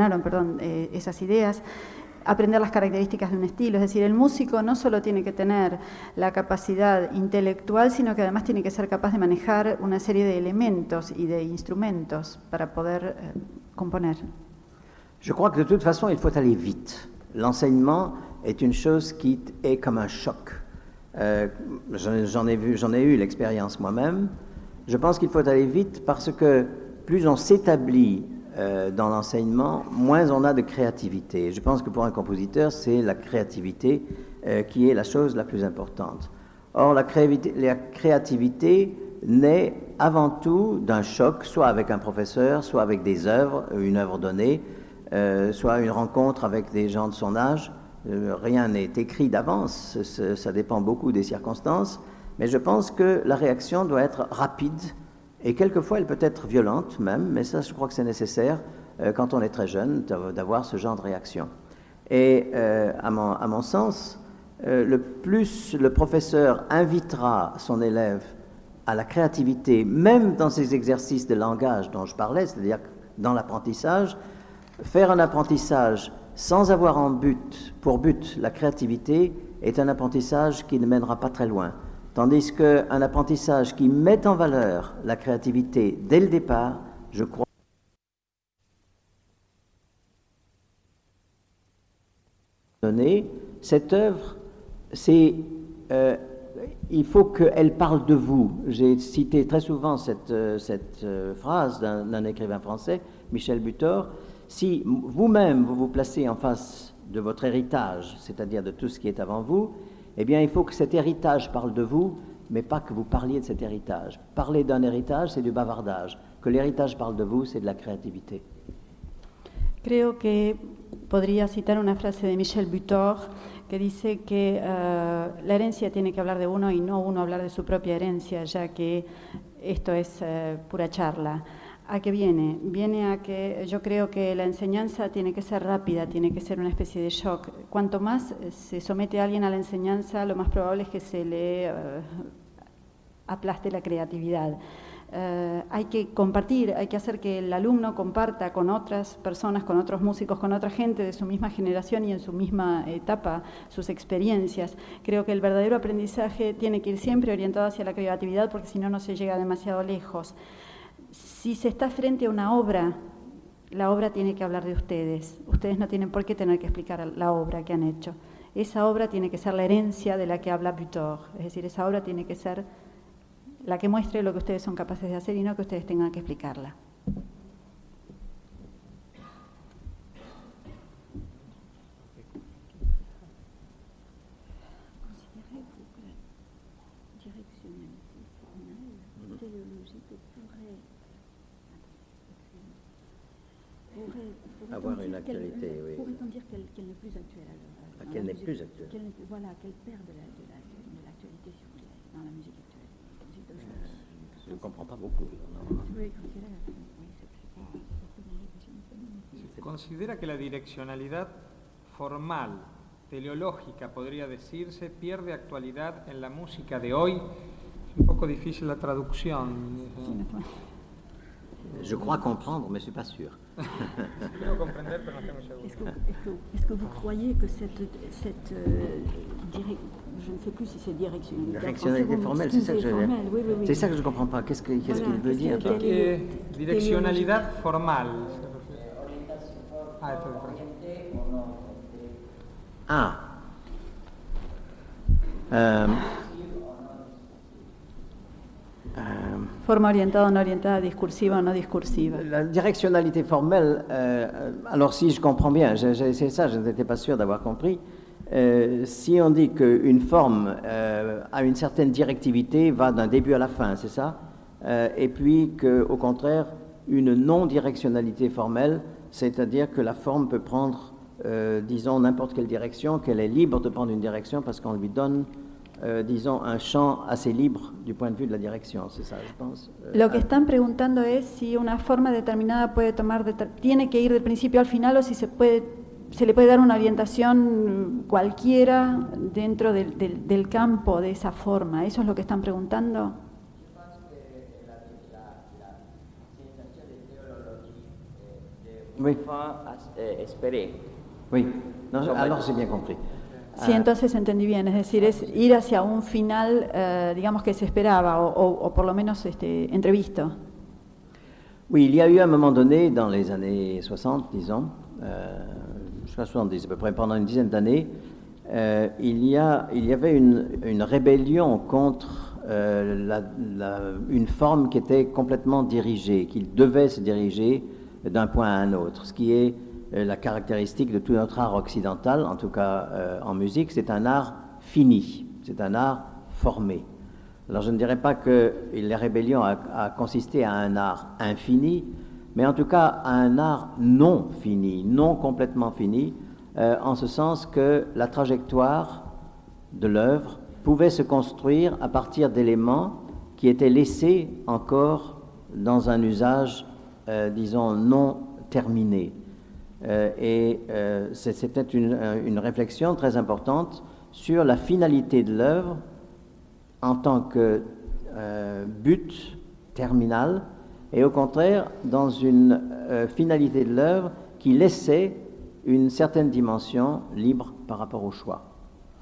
esas ideas, aprender las características de un estilo. Es decir, el músico no solo tiene que tener la capacidad intelectual, sino que además tiene que ser capaz de manejar una serie de elementos y de instrumentos para poder componer. Je crois que de toute façon, il faut aller vite. L'enseignement est une chose qui est comme un choc. J'en ai eu l'expérience moi-même. Je pense qu'il faut aller vite parce que plus on s'établit dans l'enseignement, moins on a de créativité. Je pense que pour un compositeur, c'est la créativité qui est la chose la plus importante. Or, la créativité naît avant tout d'un choc, soit avec un professeur, soit avec des œuvres, une œuvre donnée, soit une rencontre avec des gens de son âge. Rien n'est écrit d'avance, ça dépend beaucoup des circonstances, mais je pense que la réaction doit être rapide et quelquefois elle peut être violente même, mais ça je crois que c'est nécessaire quand on est très jeune d'avoir ce genre de réaction. Et à mon sens, le plus le professeur invitera son élève à la créativité, même dans ces exercices de langage dont je parlais, c'est-à-dire dans l'apprentissage, faire un apprentissage sans avoir pour but la créativité est un apprentissage qui ne mènera pas très loin. Tandis qu'un apprentissage qui met en valeur la créativité dès le départ, je crois, cette œuvre, il faut qu'elle parle de vous. J'ai cité très souvent cette phrase d'un écrivain français, Michel Butor. Si vous-même vous placez en face de votre héritage, c'est-à-dire de tout ce qui est avant vous, eh bien il faut que cet héritage parle de vous, mais pas que vous parliez de cet héritage. Parler d'un héritage, c'est du bavardage. Que l'héritage parle de vous, c'est de la créativité. Creo que podría citar una frase de Michel Butor que dice que la herencia tiene que hablar de uno y no uno hablar de su propia herencia, ya que esto es pura charla. ¿A qué viene? Viene a que yo creo que la enseñanza tiene que ser rápida, tiene que ser una especie de shock. Cuanto más se somete a alguien a la enseñanza, lo más probable es que se le aplaste la creatividad. Hay que compartir, hay que hacer que el alumno comparta con otras personas, con otros músicos, con otra gente de su misma generación y en su misma etapa sus experiencias. Creo que el verdadero aprendizaje tiene que ir siempre orientado hacia la creatividad porque si no, no se llega demasiado lejos. Si se está frente a una obra, la obra tiene que hablar de ustedes. Ustedes no tienen por qué tener que explicar la obra que han hecho. Esa obra tiene que ser la herencia de la que habla Butor. Es decir, esa obra tiene que ser la que muestre lo que ustedes son capaces de hacer y no que ustedes tengan que explicarla. Considérez-vous que la directionnalité formelle téléologique pourrait avoir une actualité, oui. Pourrait-on dire qu'elle n'est plus actuelle alors, qu'elle n'est plus actuelle. Voilà, qu'elle perd de l'actualité dans la musique actuelle. Je ne comprends pas beaucoup. ¿Considera que la direccionalidad formal, teleológica, podría decirse, pierde actualidad en la música de hoy? Es un poco difícil la traducción. Je crois comprendre, mais je ne suis pas sûr. Creo comprender, pero no estoy muy seguro. Est-ce que vous croyez que cette je ne sais plus si c'est directionnalité. Directionnalité formelle, c'est ça que je veux dire. Oui. C'est ça que je ne comprends pas. Qu'est-ce qu'il veut dire? Direccionalidad formal. Ah, esto Forma orientada o no orientada, discursiva o no discursiva. La directionnalité formelle, alors si je comprends bien, c'est ça, je n'étais pas sûr d'avoir compris. Si on dit qu'une forme a une certaine directivité, va d'un début à la fin, c'est ça? Et puis qu'au contraire, une non-directionnalité formelle, c'est-à-dire que la forme peut prendre, disons, n'importe quelle direction, qu'elle est libre de prendre une direction parce qu'on lui donne, disons, un champ assez libre du point de vue de la dirección, c'est ça, je pense. Lo que están preguntando es si una forma determinada puede tiene que ir del principio al final o si se le puede dar una orientación cualquiera dentro del campo de esa forma. ¿Eso es lo que están preguntando? Oui. Esperé. Oui, non, alors j'ai bien compris. Sí, entonces entendí bien, es decir, es ir hacia un final, digamos, que se esperaba, o por lo menos entrevisto. Oui, il y a eu un moment donné, dans les années 60, disons, jusqu'à 70 à peu près, pendant une dizaine d'années, il y avait une rébellion contre une forme qui était complètement dirigée, qui devait se diriger d'un point à un autre, ce qui est la caractéristique de tout notre art occidental, en tout cas en musique, c'est un art fini, c'est un art formé. Alors je ne dirais pas que la rébellion a consisté à un art infini, mais en tout cas à un art non fini, non complètement fini, en ce sens que la trajectoire de l'œuvre pouvait se construire à partir d'éléments qui étaient laissés encore dans un usage, disons, non terminé. C'était une réflexion très importante sur la finalité de l'œuvre en tant que but terminal et au contraire dans une finalité de l'œuvre qui laissait une certaine dimension libre par rapport au choix.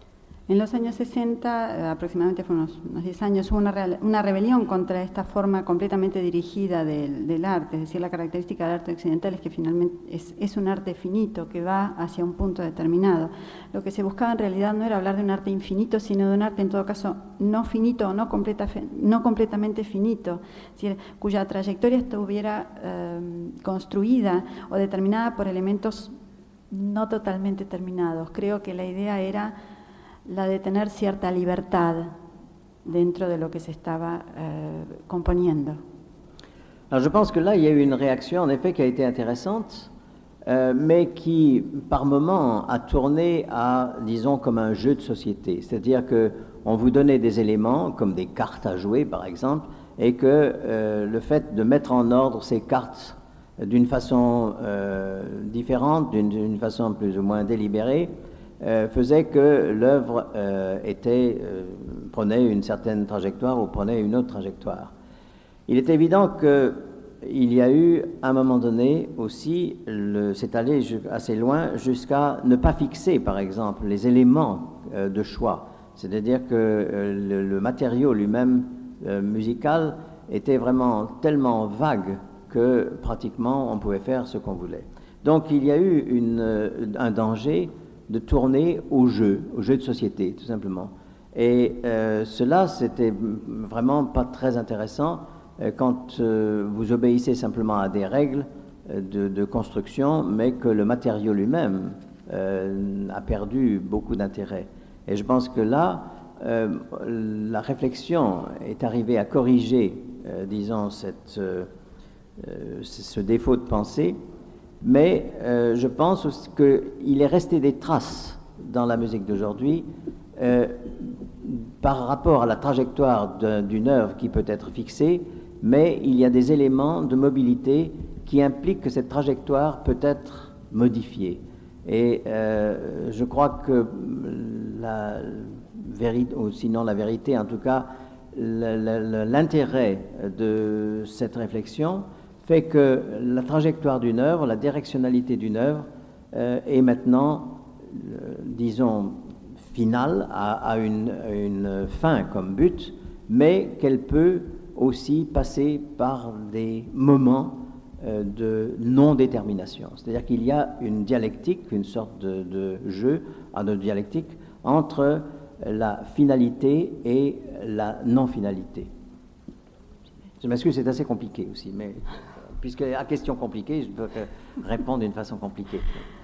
En los años 60, aproximadamente fue unos 10 años, hubo una rebelión contra esta forma completamente dirigida del arte, es decir, la característica del arte occidental es que finalmente es un arte finito que va hacia un punto determinado. Lo que se buscaba en realidad no era hablar de un arte infinito, sino de un arte en todo caso no finito o no completamente finito, es decir, cuya trayectoria estuviera construida o determinada por elementos no totalmente terminados. Creo que la idea era la de tener cierta libertad dentro de lo que se estaba componiendo. Alors je pense que là, il y a eu une réaction en effet qui a été intéressante, mais qui par moments a tourné à, disons, comme un jeu de société. C'est-à-dire qu'on vous donnait des éléments, comme des cartes à jouer par exemple, et que le fait de mettre en ordre ces cartes d'une façon différente, d'une façon plus ou moins délibérée, faisait que l'œuvre prenait une certaine trajectoire ou prenait une autre trajectoire. Il est évident qu'il y a eu, à un moment donné aussi, c'est allé assez loin jusqu'à ne pas fixer, par exemple, les éléments de choix. C'est-à-dire que le matériau lui-même musical était vraiment tellement vague que pratiquement on pouvait faire ce qu'on voulait. Donc il y a eu un danger de tourner au jeu de société, tout simplement. Et cela, c'était vraiment pas très intéressant quand vous obéissez simplement à des règles de construction, mais que le matériau lui-même a perdu beaucoup d'intérêt. Et je pense que là, la réflexion est arrivée à corriger, disons, ce défaut de pensée. Mais je pense aussi qu'il est resté des traces dans la musique d'aujourd'hui par rapport à la trajectoire d'une œuvre qui peut être fixée, mais il y a des éléments de mobilité qui impliquent que cette trajectoire peut être modifiée. Et je crois que la vérité, ou sinon la vérité, en tout cas, l'intérêt de cette réflexion fait que la trajectoire d'une œuvre, la directionnalité d'une œuvre est maintenant, disons, finale, a une fin comme but, mais qu'elle peut aussi passer par des moments de non-détermination. C'est-à-dire qu'il y a une dialectique, une sorte de jeu de dialectique entre la finalité et la non-finalité. Je m'excuse, c'est assez compliqué aussi, mais puisque à question compliquée, je peux répondre d'une façon compliquée.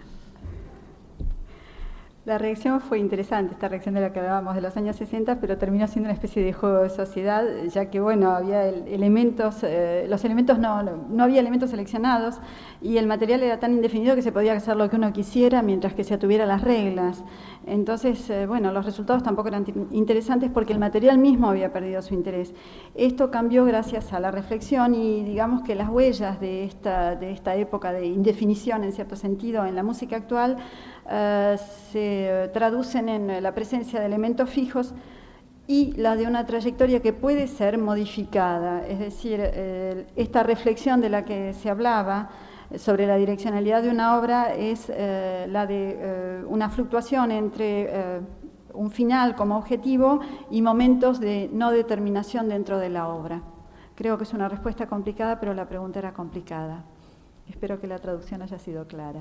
La reacción fue interesante, esta reacción de la que hablábamos de los años 60, pero terminó siendo una especie de juego de sociedad, ya que bueno, había elementos, los elementos no había elementos seleccionados y el material era tan indefinido que se podía hacer lo que uno quisiera mientras que se atuviera las reglas. Entonces, bueno, los resultados tampoco eran interesantes porque el material mismo había perdido su interés. Esto cambió gracias a la reflexión y digamos que las huellas de esta época de indefinición, en cierto sentido, en la música actual, se traducen en la presencia de elementos fijos y la de una trayectoria que puede ser modificada. Es decir, esta reflexión de la que se hablaba sobre la direccionalidad de una obra es la de una fluctuación entre un final como objetivo y momentos de no determinación dentro de la obra. Creo que es una respuesta complicada, pero la pregunta era complicada. Espero que la traducción haya sido clara.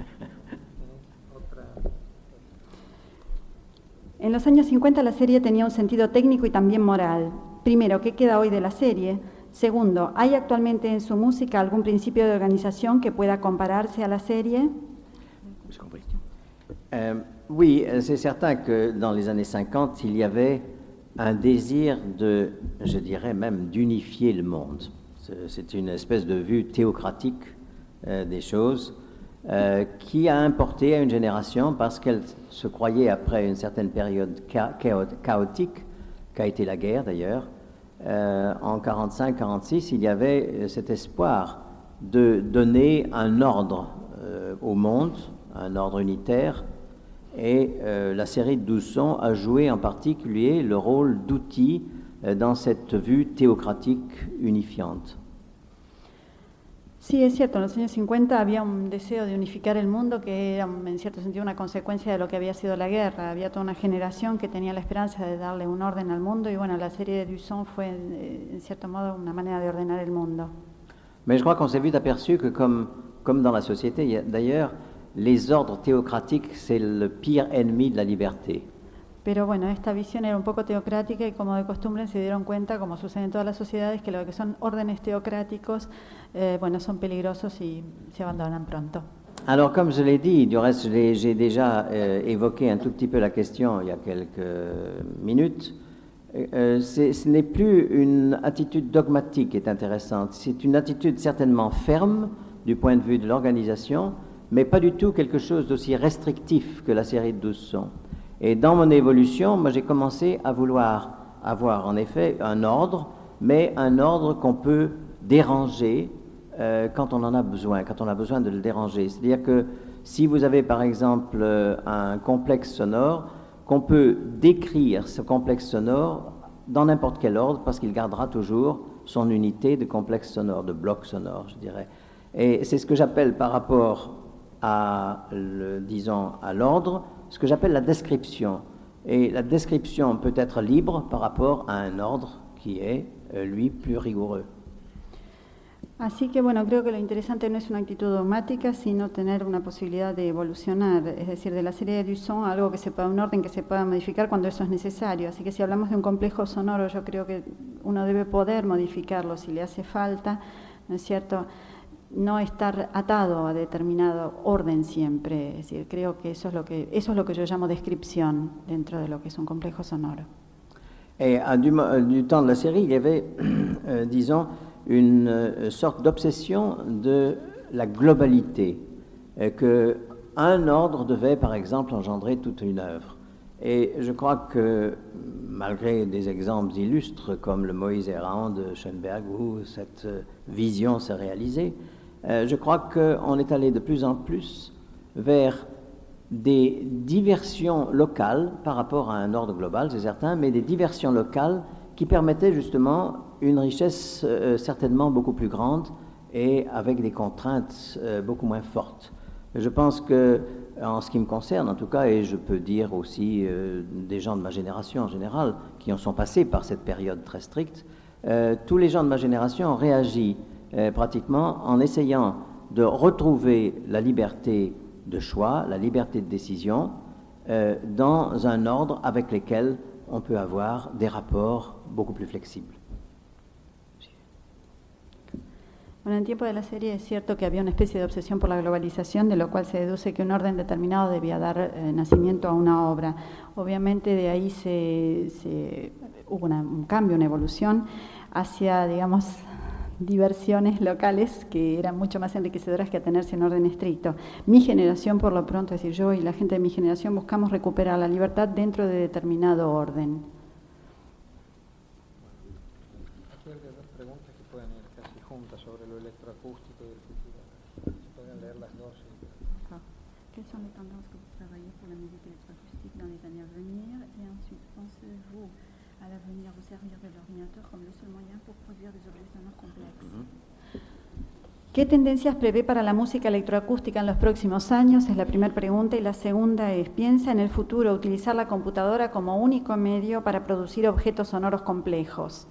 En los años 50 la serie tenía un sentido técnico y también moral. Primero, ¿qué queda hoy de la serie? Segundo, ¿hay actualmente en su música algún principio de organización que pueda compararse a la serie? Oui, c'est certain que dans les années 50, il y avait un désir de, je dirais même, d'unifier le monde. C'est une espèce de vue théocratique des choses qui a importé à une génération parce qu'elle se croyait après une certaine période chaotique, qu'a été la guerre d'ailleurs. En 45-46, il y avait cet espoir de donner un ordre au monde, un ordre unitaire, et la série de 12 sons a joué en particulier le rôle d'outil dans cette vue théocratique unifiante. Sí, es cierto, en los años 50 había un deseo de unificar el mundo que era en cierto sentido una consecuencia de lo que había sido la guerra. Había toda una generación que tenía la esperanza de darle un orden al mundo y bueno, la serie de Dusson fue en cierto modo una manera de ordenar el mundo. Mais je crois qu'on s'est vite aperçu que comme dans la société d'ailleurs, les ordres théocratiques, c'est le pire ennemi de la liberté. Pero bueno, esta visión era un poco teocrática y como de costumbre se dieron cuenta, como sucede en todas las sociedades, que lo que son órdenes teocráticos, bueno, son peligrosos y se abandonan pronto. Alors comme je l'ai dit, du reste j'ai déjà évoqué un tout petit peu la question il y a quelques minutes, ce n'est plus une attitude dogmatique qui est intéressante, c'est une attitude certainement ferme du point de vue de l'organisation, mais pas du tout quelque chose d'aussi restrictif que la série de 12 sons. Et dans mon évolution, moi j'ai commencé à vouloir avoir en effet un ordre, mais un ordre qu'on peut déranger quand on en a besoin, quand on a besoin de le déranger. C'est-à-dire que si vous avez par exemple un complexe sonore, qu'on peut décrire ce complexe sonore dans n'importe quel ordre, parce qu'il gardera toujours son unité de complexe sonore, de bloc sonore, je dirais. Et c'est ce que j'appelle par rapport à, disons, à l'ordre, ce que j'appelle la description. Et la description peut être libre par rapport a un ordre qui est, lui, plus rigoureux. Así que bueno, creo que lo interesante no es una actitud dogmática, sino tener una posibilidad de evolucionar, es decir, de la serie de Dusson, algo que se pueda, un orden que se pueda modificar cuando eso es necesario. Así que si hablamos de un complejo sonoro, yo creo que uno debe poder modificarlo si le hace falta, ¿no es cierto?, no estar atado a determinado orden siempre. Es decir, creo que eso es lo que yo llamo descripción dentro de lo que es un complejo sonoro. Et du temps de la série, il y avait, disons, une sorte d'obsession de la globalité, que un ordre devait, par exemple, engendrer toute une œuvre. Et je crois que, malgré des exemples illustres comme le Moïse errant de Schoenberg, où cette vision s'est réalisée, je crois qu'on est allé de plus en plus vers des diversions locales par rapport à un ordre global, c'est certain, mais des diversions locales qui permettaient justement une richesse certainement beaucoup plus grande et avec des contraintes beaucoup moins fortes. Je pense que, en ce qui me concerne en tout cas, et je peux dire aussi des gens de ma génération en général, qui en sont passés par cette période très stricte, tous les gens de ma génération ont réagi pratiquement en essayant de retrouver la liberté de choix, la liberté de décision, dans un ordre avec lequel on peut avoir des rapports beaucoup plus flexibles. Bueno, en tiempo de la serie es cierto que había una especie de obsesión por la globalización, de lo cual se deduce que un orden determinado debía dar nacimiento a una obra. Obviamente de ahí hubo un cambio, una evolución hacia, digamos, diversiones locales que eran mucho más enriquecedoras que atenerse en orden estricto. Mi generación, por lo pronto, es decir, yo y la gente de mi generación buscamos recuperar la libertad dentro de determinado orden. Aquí hay dos preguntas que pueden ir casi juntas sobre lo electroacústico y el futuro. Se pueden leer las dos. Quelles sont les tendances que vous travaillez pour la musique électroacoustique dans les années à venir? Et ensuite, pensez-vous à l'avenir vous servir de l'ordinateur comme le seul moyen pour produire des objets sonores complexes? ¿Qué tendencias prevé para la música electroacústica en los próximos años? Es la primera pregunta. Y la segunda es, ¿piensa en el futuro utilizar la computadora como único medio para producir objetos sonoros complejos?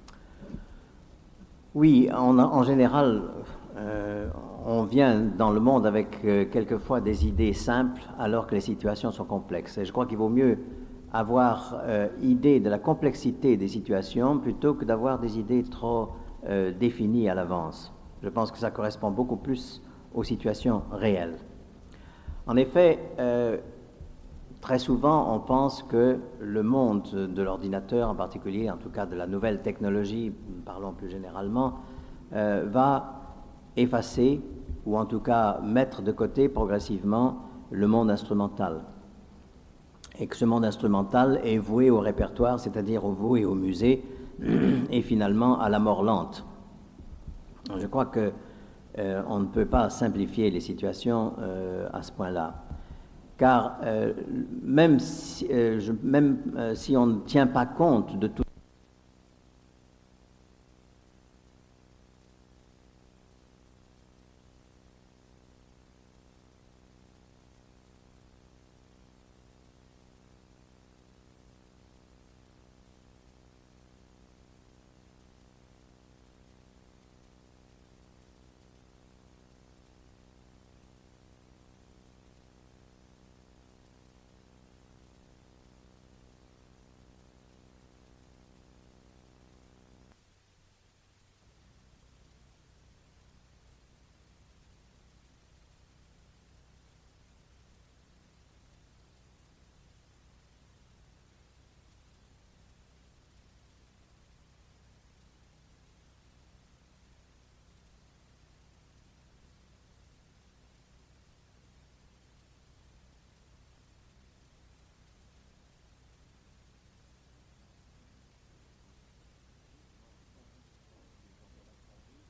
Oui, en général, on vient dans le monde avec quelquefois des idées simples alors que les situations sont complexes. Et je crois qu'il vaut mieux avoir idée de la complexité des situations plutôt que d'avoir des idées trop définies à l'avance. Je pense que ça correspond beaucoup plus aux situations réelles. En effet, très souvent, on pense que le monde de l'ordinateur, en particulier, en tout cas de la nouvelle technologie, parlons plus généralement, va effacer ou en tout cas mettre de côté progressivement le monde instrumental. Et que ce monde instrumental est voué au répertoire, c'est-à-dire voué au musée et finalement à la mort lente. Je crois qu'on ne peut pas simplifier les situations à ce point-là. Car même si on ne tient pas compte de tout,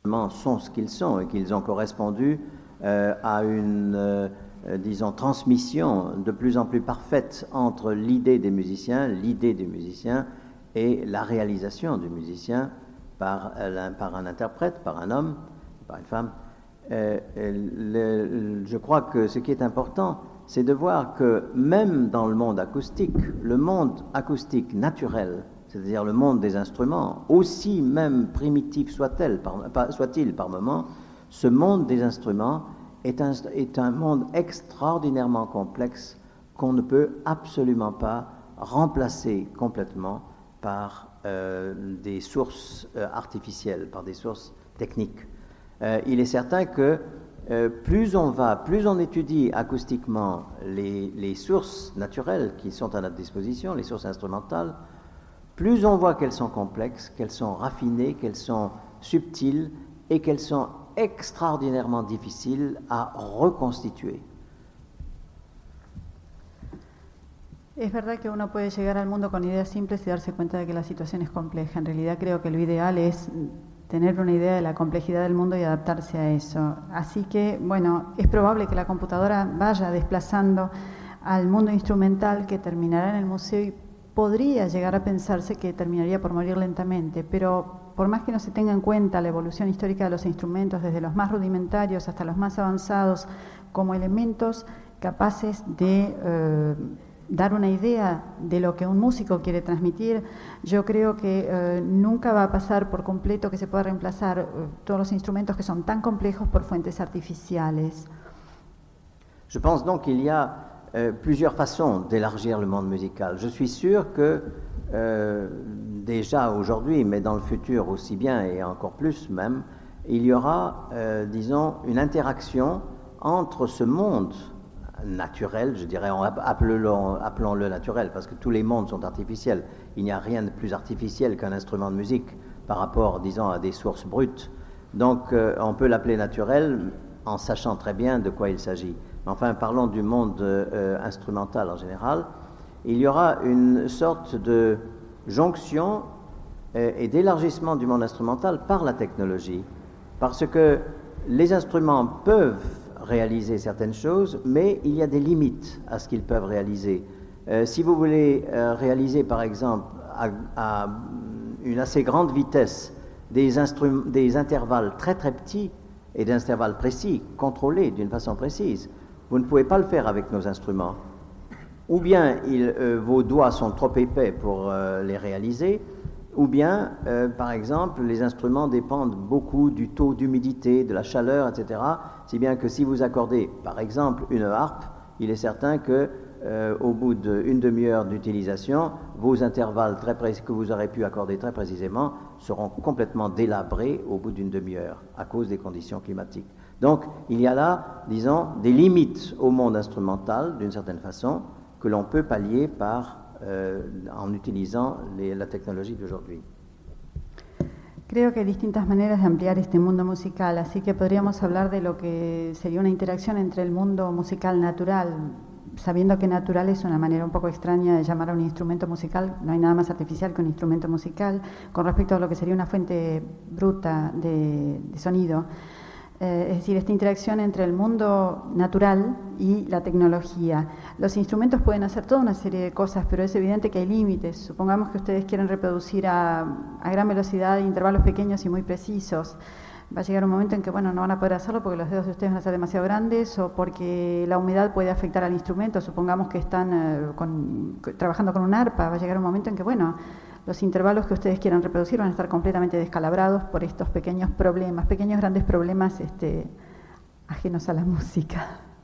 sont ce qu'ils sont et qu'ils ont correspondu à une, disons, transmission de plus en plus parfaite entre l'idée du musicien et la réalisation du musicien par un interprète, par un homme, par une femme. Je crois que ce qui est important, c'est de voir que même dans le monde acoustique naturel, c'est-à-dire le monde des instruments, aussi même primitif soit-il par moment, ce monde des instruments est un monde extraordinairement complexe qu'on ne peut absolument pas remplacer complètement par des sources artificielles, par des sources techniques. Il est certain que plus on étudie acoustiquement les sources naturelles qui sont à notre disposition, les sources instrumentales, plus on voit qu'elles sont complexes, qu'elles sont raffinées, qu'elles sont subtiles et qu'elles sont extraordinairement difficiles à reconstituer. Es verdad que uno puede llegar al mundo con ideas simples y darse cuenta de que la situación es compleja. En realidad creo que lo ideal es tener una idea de la complejidad del mundo y adaptarse a eso. Así que, bueno, es probable que la computadora vaya desplazando al mundo instrumental que terminará en el museo y podría llegar a pensarse que terminaría por morir lentamente, pero por más que no se tenga en cuenta la evolución histórica de los instrumentos, desde los más rudimentarios hasta los más avanzados, como elementos capaces de dar una idea de lo que un músico quiere transmitir, yo creo que nunca va a pasar por completo que se pueda reemplazar todos los instrumentos que son tan complejos por fuentes artificiales. Je pense donc qu'il y a plusieurs façons d'élargir le monde musical. Je suis sûr que déjà aujourd'hui, mais dans le futur aussi bien et encore plus même, il y aura, disons, une interaction entre ce monde naturel, je dirais, appelons-le naturel, parce que tous les mondes sont artificiels. Il n'y a rien de plus artificiel qu'un instrument de musique par rapport, disons, à des sources brutes. Donc, on peut l'appeler naturel en sachant très bien de quoi il s'agit. Enfin, parlons du monde instrumental en général. Il y aura une sorte de jonction et d'élargissement du monde instrumental par la technologie, parce que les instruments peuvent réaliser certaines choses, mais il y a des limites à ce qu'ils peuvent réaliser. Si vous voulez réaliser, par exemple, à une assez grande vitesse des intervalles très très petits et des intervalles précis, contrôlés d'une façon précise, vous ne pouvez pas le faire avec nos instruments. Ou bien vos doigts sont trop épais pour les réaliser, ou bien, par exemple, les instruments dépendent beaucoup du taux d'humidité, de la chaleur, etc. Si bien que si vous accordez, par exemple, une harpe, il est certain que au bout d'une demi-heure d'utilisation, vos intervalles très précis que vous aurez pu accorder très précisément seront complètement délabrés au bout d'une demi-heure à cause des conditions climatiques. Donc, il y a là, disons, des limites au monde instrumental, d'une certaine façon, que l'on peut pallier en utilisant la tecnología de aujourd'hui. Creo que hay distintas maneras de ampliar este mundo musical, así que podríamos hablar de lo que sería una interacción entre el mundo musical natural, sabiendo que natural es una manera un poco extraña de llamar a un instrumento musical, no hay nada más artificial que un instrumento musical, con respecto a lo que sería una fuente bruta de sonido. Es decir, esta interacción entre el mundo natural y la tecnología. Los instrumentos pueden hacer toda una serie de cosas, pero es evidente que hay límites. Supongamos que ustedes quieren reproducir a gran velocidad intervalos pequeños y muy precisos. Va a llegar un momento en que, bueno, no van a poder hacerlo porque los dedos de ustedes van a ser demasiado grandes o porque la humedad puede afectar al instrumento. Supongamos que están trabajando con un arpa. Va a llegar un momento en que, bueno, los intervalos que ustedes quieran reproducir van a estar completamente descalabrados por estos pequeños problemas, pequeños grandes problemas ajenos a la música.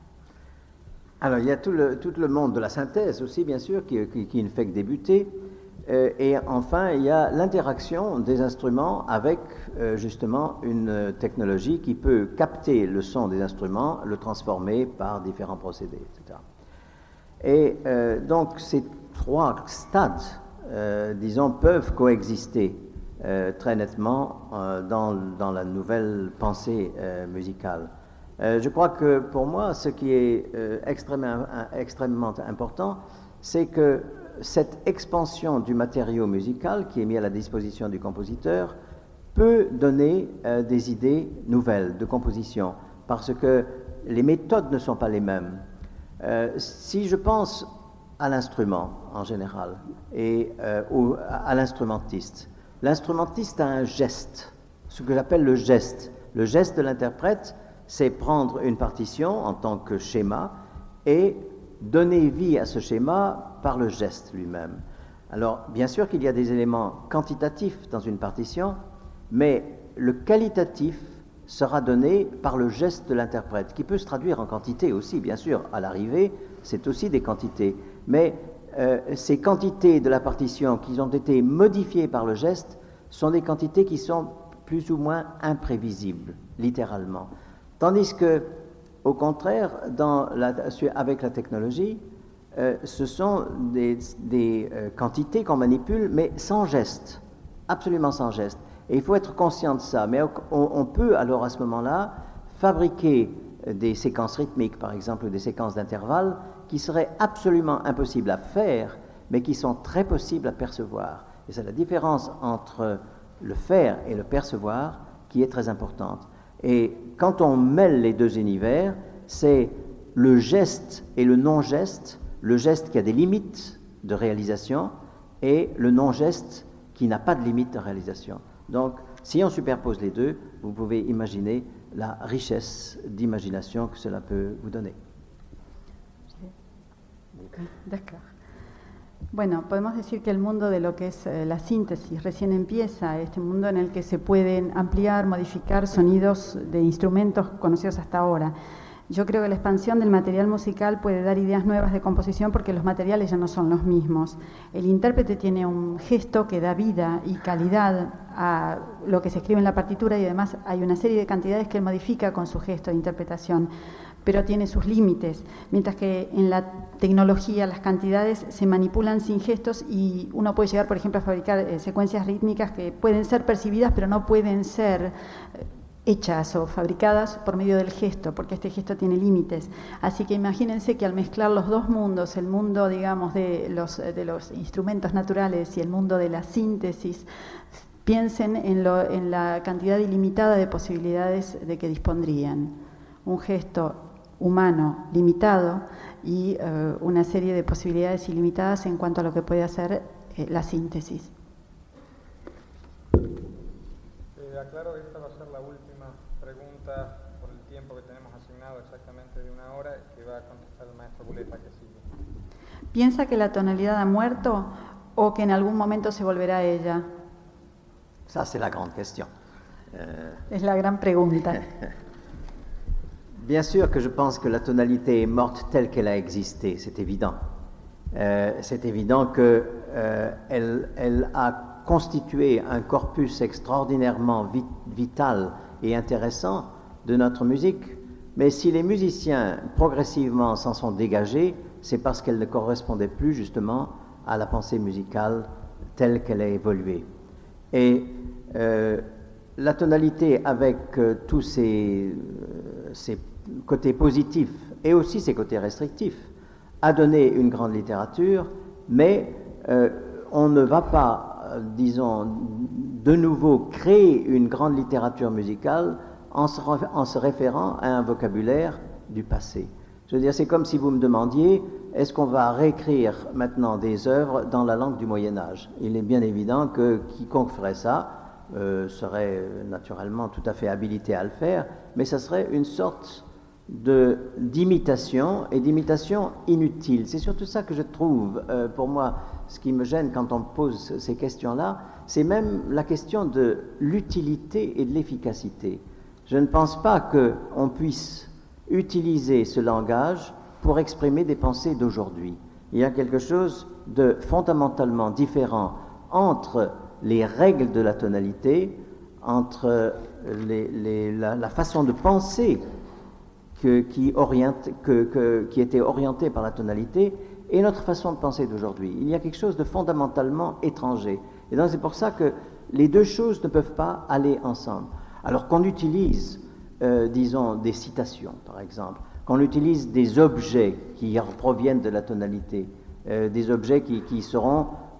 Alors, il y a tout le monde de la synthèse aussi, bien sûr, qui ne fait que débuter. Et enfin, il y a l'interaction des instruments avec, justement, une technologie qui peut capter le son des instruments, le transformer par différents procédés, etc. Et donc, ces trois stades, disons, peuvent coexister très nettement dans la nouvelle pensée musicale. Je crois que pour moi, ce qui est extrêmement important, c'est que cette expansion du matériau musical qui est mis à la disposition du compositeur peut donner des idées nouvelles de composition, parce que les méthodes ne sont pas les mêmes. Si je pense à l'instrument en général et à l'instrumentiste, l'instrumentiste a un geste, ce que j'appelle le geste. Le geste de l'interprète, c'est prendre une partition en tant que schéma et donner vie à ce schéma par le geste lui-même. Alors, bien sûr qu'il y a des éléments quantitatifs dans une partition, mais le qualitatif sera donné par le geste de l'interprète, qui peut se traduire en quantité aussi, bien sûr. À l'arrivée, c'est aussi des quantités. Mais ces quantités de la partition qui ont été modifiées par le geste sont des quantités qui sont plus ou moins imprévisibles, littéralement. Tandis que, au contraire, avec la technologie, ce sont des quantités qu'on manipule, mais sans geste, absolument sans geste. Et il faut être conscient de ça. Mais on peut alors à ce moment-là fabriquer des séquences rythmiques, par exemple, ou des séquences d'intervalles, qui seraient absolument impossibles à faire, mais qui sont très possibles à percevoir. Et c'est la différence entre le faire et le percevoir qui est très importante. Et quand on mêle les deux univers, c'est le geste et le non-geste, le geste qui a des limites de réalisation et le non-geste qui n'a pas de limite de réalisation. Donc, si on superpose les deux, vous pouvez imaginer la richesse d'imagination que cela peut vous donner. D'accord. Bueno, podemos decir que el mundo de lo que es la síntesis recién empieza, este mundo en el que se pueden ampliar, modificar sonidos de instrumentos conocidos hasta ahora. Yo creo que la expansión del material musical puede dar ideas nuevas de composición porque los materiales ya no son los mismos. El intérprete tiene un gesto que da vida y calidad a lo que se escribe en la partitura y además hay una serie de cantidades que él modifica con su gesto de interpretación, pero tiene sus límites, mientras que en la tecnología las cantidades se manipulan sin gestos y uno puede llegar, por ejemplo, a fabricar secuencias rítmicas que pueden ser percibidas pero no pueden ser hechas o fabricadas por medio del gesto, porque este gesto tiene límites. Así que imagínense que al mezclar los dos mundos, el mundo, digamos, de los instrumentos naturales y el mundo de la síntesis, piensen en la cantidad ilimitada de posibilidades de que dispondrían. Un gesto humano limitado y una serie de posibilidades ilimitadas en cuanto a lo que puede hacer la síntesis. Aclaro que esta va a ser la última pregunta por el tiempo que tenemos asignado, exactamente de 1 hora, que va a contestar el maestro Buleta, que sigue. ¿Piensa que la tonalidad ha muerto o que en algún momento se volverá a ella? Ça, c'est la grande question. Es la gran pregunta. Bien sûr que je pense que la tonalité est morte telle qu'elle a existé, c'est évident. C'est évident qu'elle a constitué un corpus extraordinairement vital et intéressant de notre musique, mais si les musiciens progressivement s'en sont dégagés, c'est parce qu'elle ne correspondait plus justement à la pensée musicale telle qu'elle a évolué. Et la tonalité avec tous ses côtés positifs et aussi ses côtés restrictifs a donné une grande littérature, mais on ne va pas disons, de nouveau créer une grande littérature musicale en se référant à un vocabulaire du passé. Je veux dire, c'est comme si vous me demandiez, est-ce qu'on va réécrire maintenant des œuvres dans la langue du Moyen-Âge? Il est bien évident que quiconque ferait ça serait naturellement tout à fait habilité à le faire, mais ça serait une sorte d'imitation et d'imitation inutile. C'est surtout ça que je trouve, pour moi, ce qui me gêne quand on pose ces questions-là, c'est même la question de l'utilité et de l'efficacité. Je ne pense pas qu'on puisse utiliser ce langage pour exprimer des pensées d'aujourd'hui. Il y a quelque chose de fondamentalement différent entre les règles de la tonalité, entre la façon de penser qui était orientée par la tonalité et notre façon de penser d'aujourd'hui. Il y a quelque chose de fondamentalement étranger. Et donc c'est pour ça que les deux choses ne peuvent pas aller ensemble. Alors qu'on utilise, disons, des citations, par exemple, qu'on utilise des objets qui proviennent de la tonalité, des objets qui seront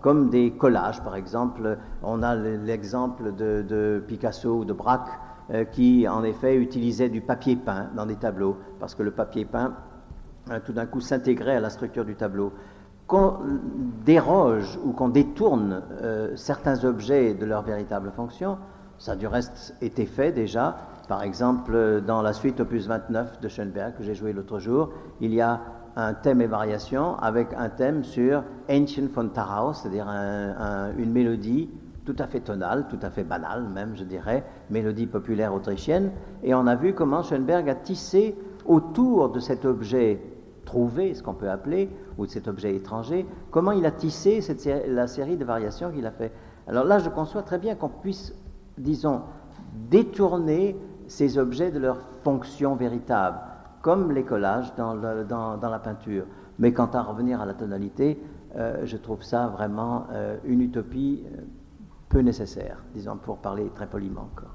comme des collages, par exemple. On a l'exemple de Picasso ou de Braque, qui en effet utilisait du papier peint dans des tableaux, parce que le papier peint tout d'un coup s'intégrait à la structure du tableau. Qu'on déroge ou qu'on détourne certains objets de leur véritable fonction, ça du reste été fait déjà. Par exemple, dans la suite opus 29 de Schoenberg que j'ai joué l'autre jour, il y a un thème et variation avec un thème sur Ancient von Tharau, c'est-à-dire une mélodie tout à fait tonale, tout à fait banale même, je dirais, mélodie populaire autrichienne. Et on a vu comment Schoenberg a tissé autour de cet objet trouvé, ce qu'on peut appeler, ou de cet objet étranger, comment il a tissé la série de variations qu'il a fait. Alors là, je conçois très bien qu'on puisse, disons, détourner ces objets de leur fonction véritable, comme les collages dans la peinture. Mais quant à revenir à la tonalité, je trouve ça vraiment une utopie peu nécessaire, disons, pour parler très poliment encore.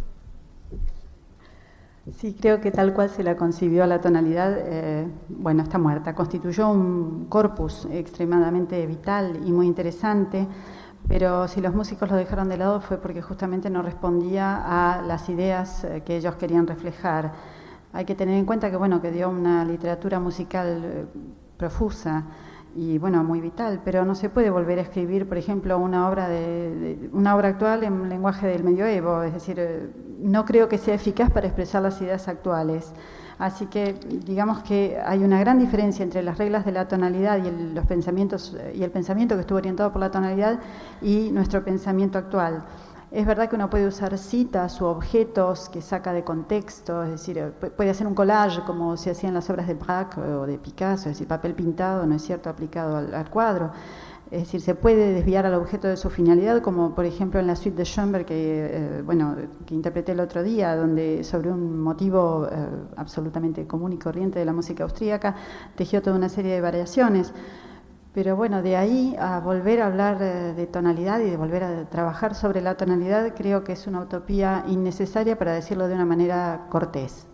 Sí, creo que tal cual se la concibió la tonalidad, bueno, está muerta. Constituyó un corpus extremadamente vital y muy interesante, pero si los músicos lo dejaron de lado fue porque justamente no respondía a las ideas que ellos querían reflejar. Hay que tener en cuenta que, bueno, que dio una literatura musical profusa y, bueno, muy vital, pero no se puede volver a escribir, por ejemplo, una obra actual en lenguaje del medioevo, es decir, no creo que sea eficaz para expresar las ideas actuales. Así que digamos que hay una gran diferencia entre las reglas de la tonalidad y los pensamientos y el pensamiento que estuvo orientado por la tonalidad y nuestro pensamiento actual. Es verdad que uno puede usar citas u objetos que saca de contexto, es decir, puede hacer un collage como se hacía en las obras de Braque o de Picasso, es decir, papel pintado, ¿no es cierto?, aplicado al cuadro. Es decir, se puede desviar al objeto de su finalidad, como por ejemplo en la suite de Schoenberg que interpreté el otro día, donde sobre un motivo absolutamente común y corriente de la música austríaca tejió toda una serie de variaciones. Pero bueno, de ahí a volver a hablar de tonalidad y de volver a trabajar sobre la tonalidad, creo que es una utopía innecesaria, para decirlo de una manera cortés.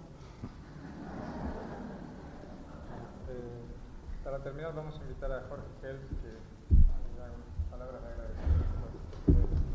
Para terminar, vamos a invitar a Jorge Helf, que diga unas palabras de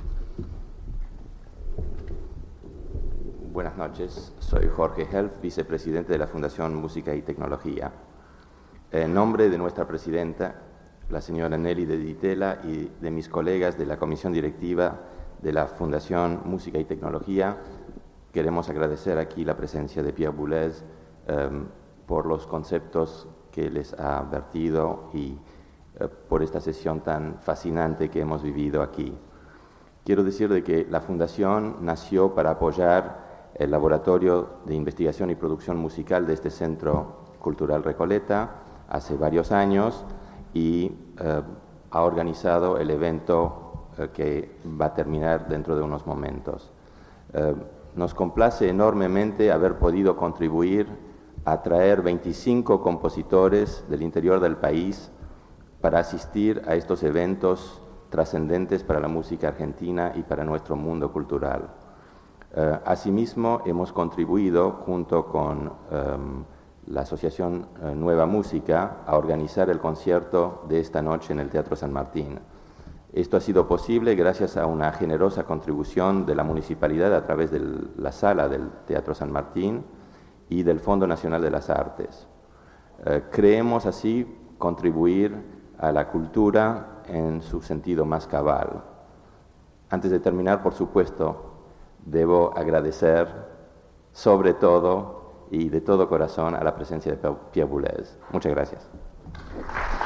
agradecimiento. Buenas noches, soy Jorge Helf, vicepresidente de la Fundación Música y Tecnología. En nombre de nuestra presidenta, la señora Nelly de Ditela, y de mis colegas de la Comisión Directiva de la Fundación Música y Tecnología, queremos agradecer aquí la presencia de Pierre Boulez por los conceptos que les ha vertido y por esta sesión tan fascinante que hemos vivido aquí. Quiero decir de que la Fundación nació para apoyar el Laboratorio de Investigación y Producción Musical de este Centro Cultural Recoleta hace varios años, y ha organizado el evento que va a terminar dentro de unos momentos. Nos complace enormemente haber podido contribuir a traer 25 compositores del interior del país para asistir a estos eventos trascendentes para la música argentina y para nuestro mundo cultural. Asimismo, hemos contribuido junto con la Asociación Nueva Música a organizar el concierto de esta noche en el Teatro San Martín. Esto ha sido posible gracias a una generosa contribución de la municipalidad a través de la sala del Teatro San Martín y del Fondo Nacional de las Artes. Creemos así contribuir a la cultura en su sentido más cabal. Antes de terminar, por supuesto, debo agradecer sobre todo y de todo corazón a la presencia de Pierre Boulez. Muchas gracias.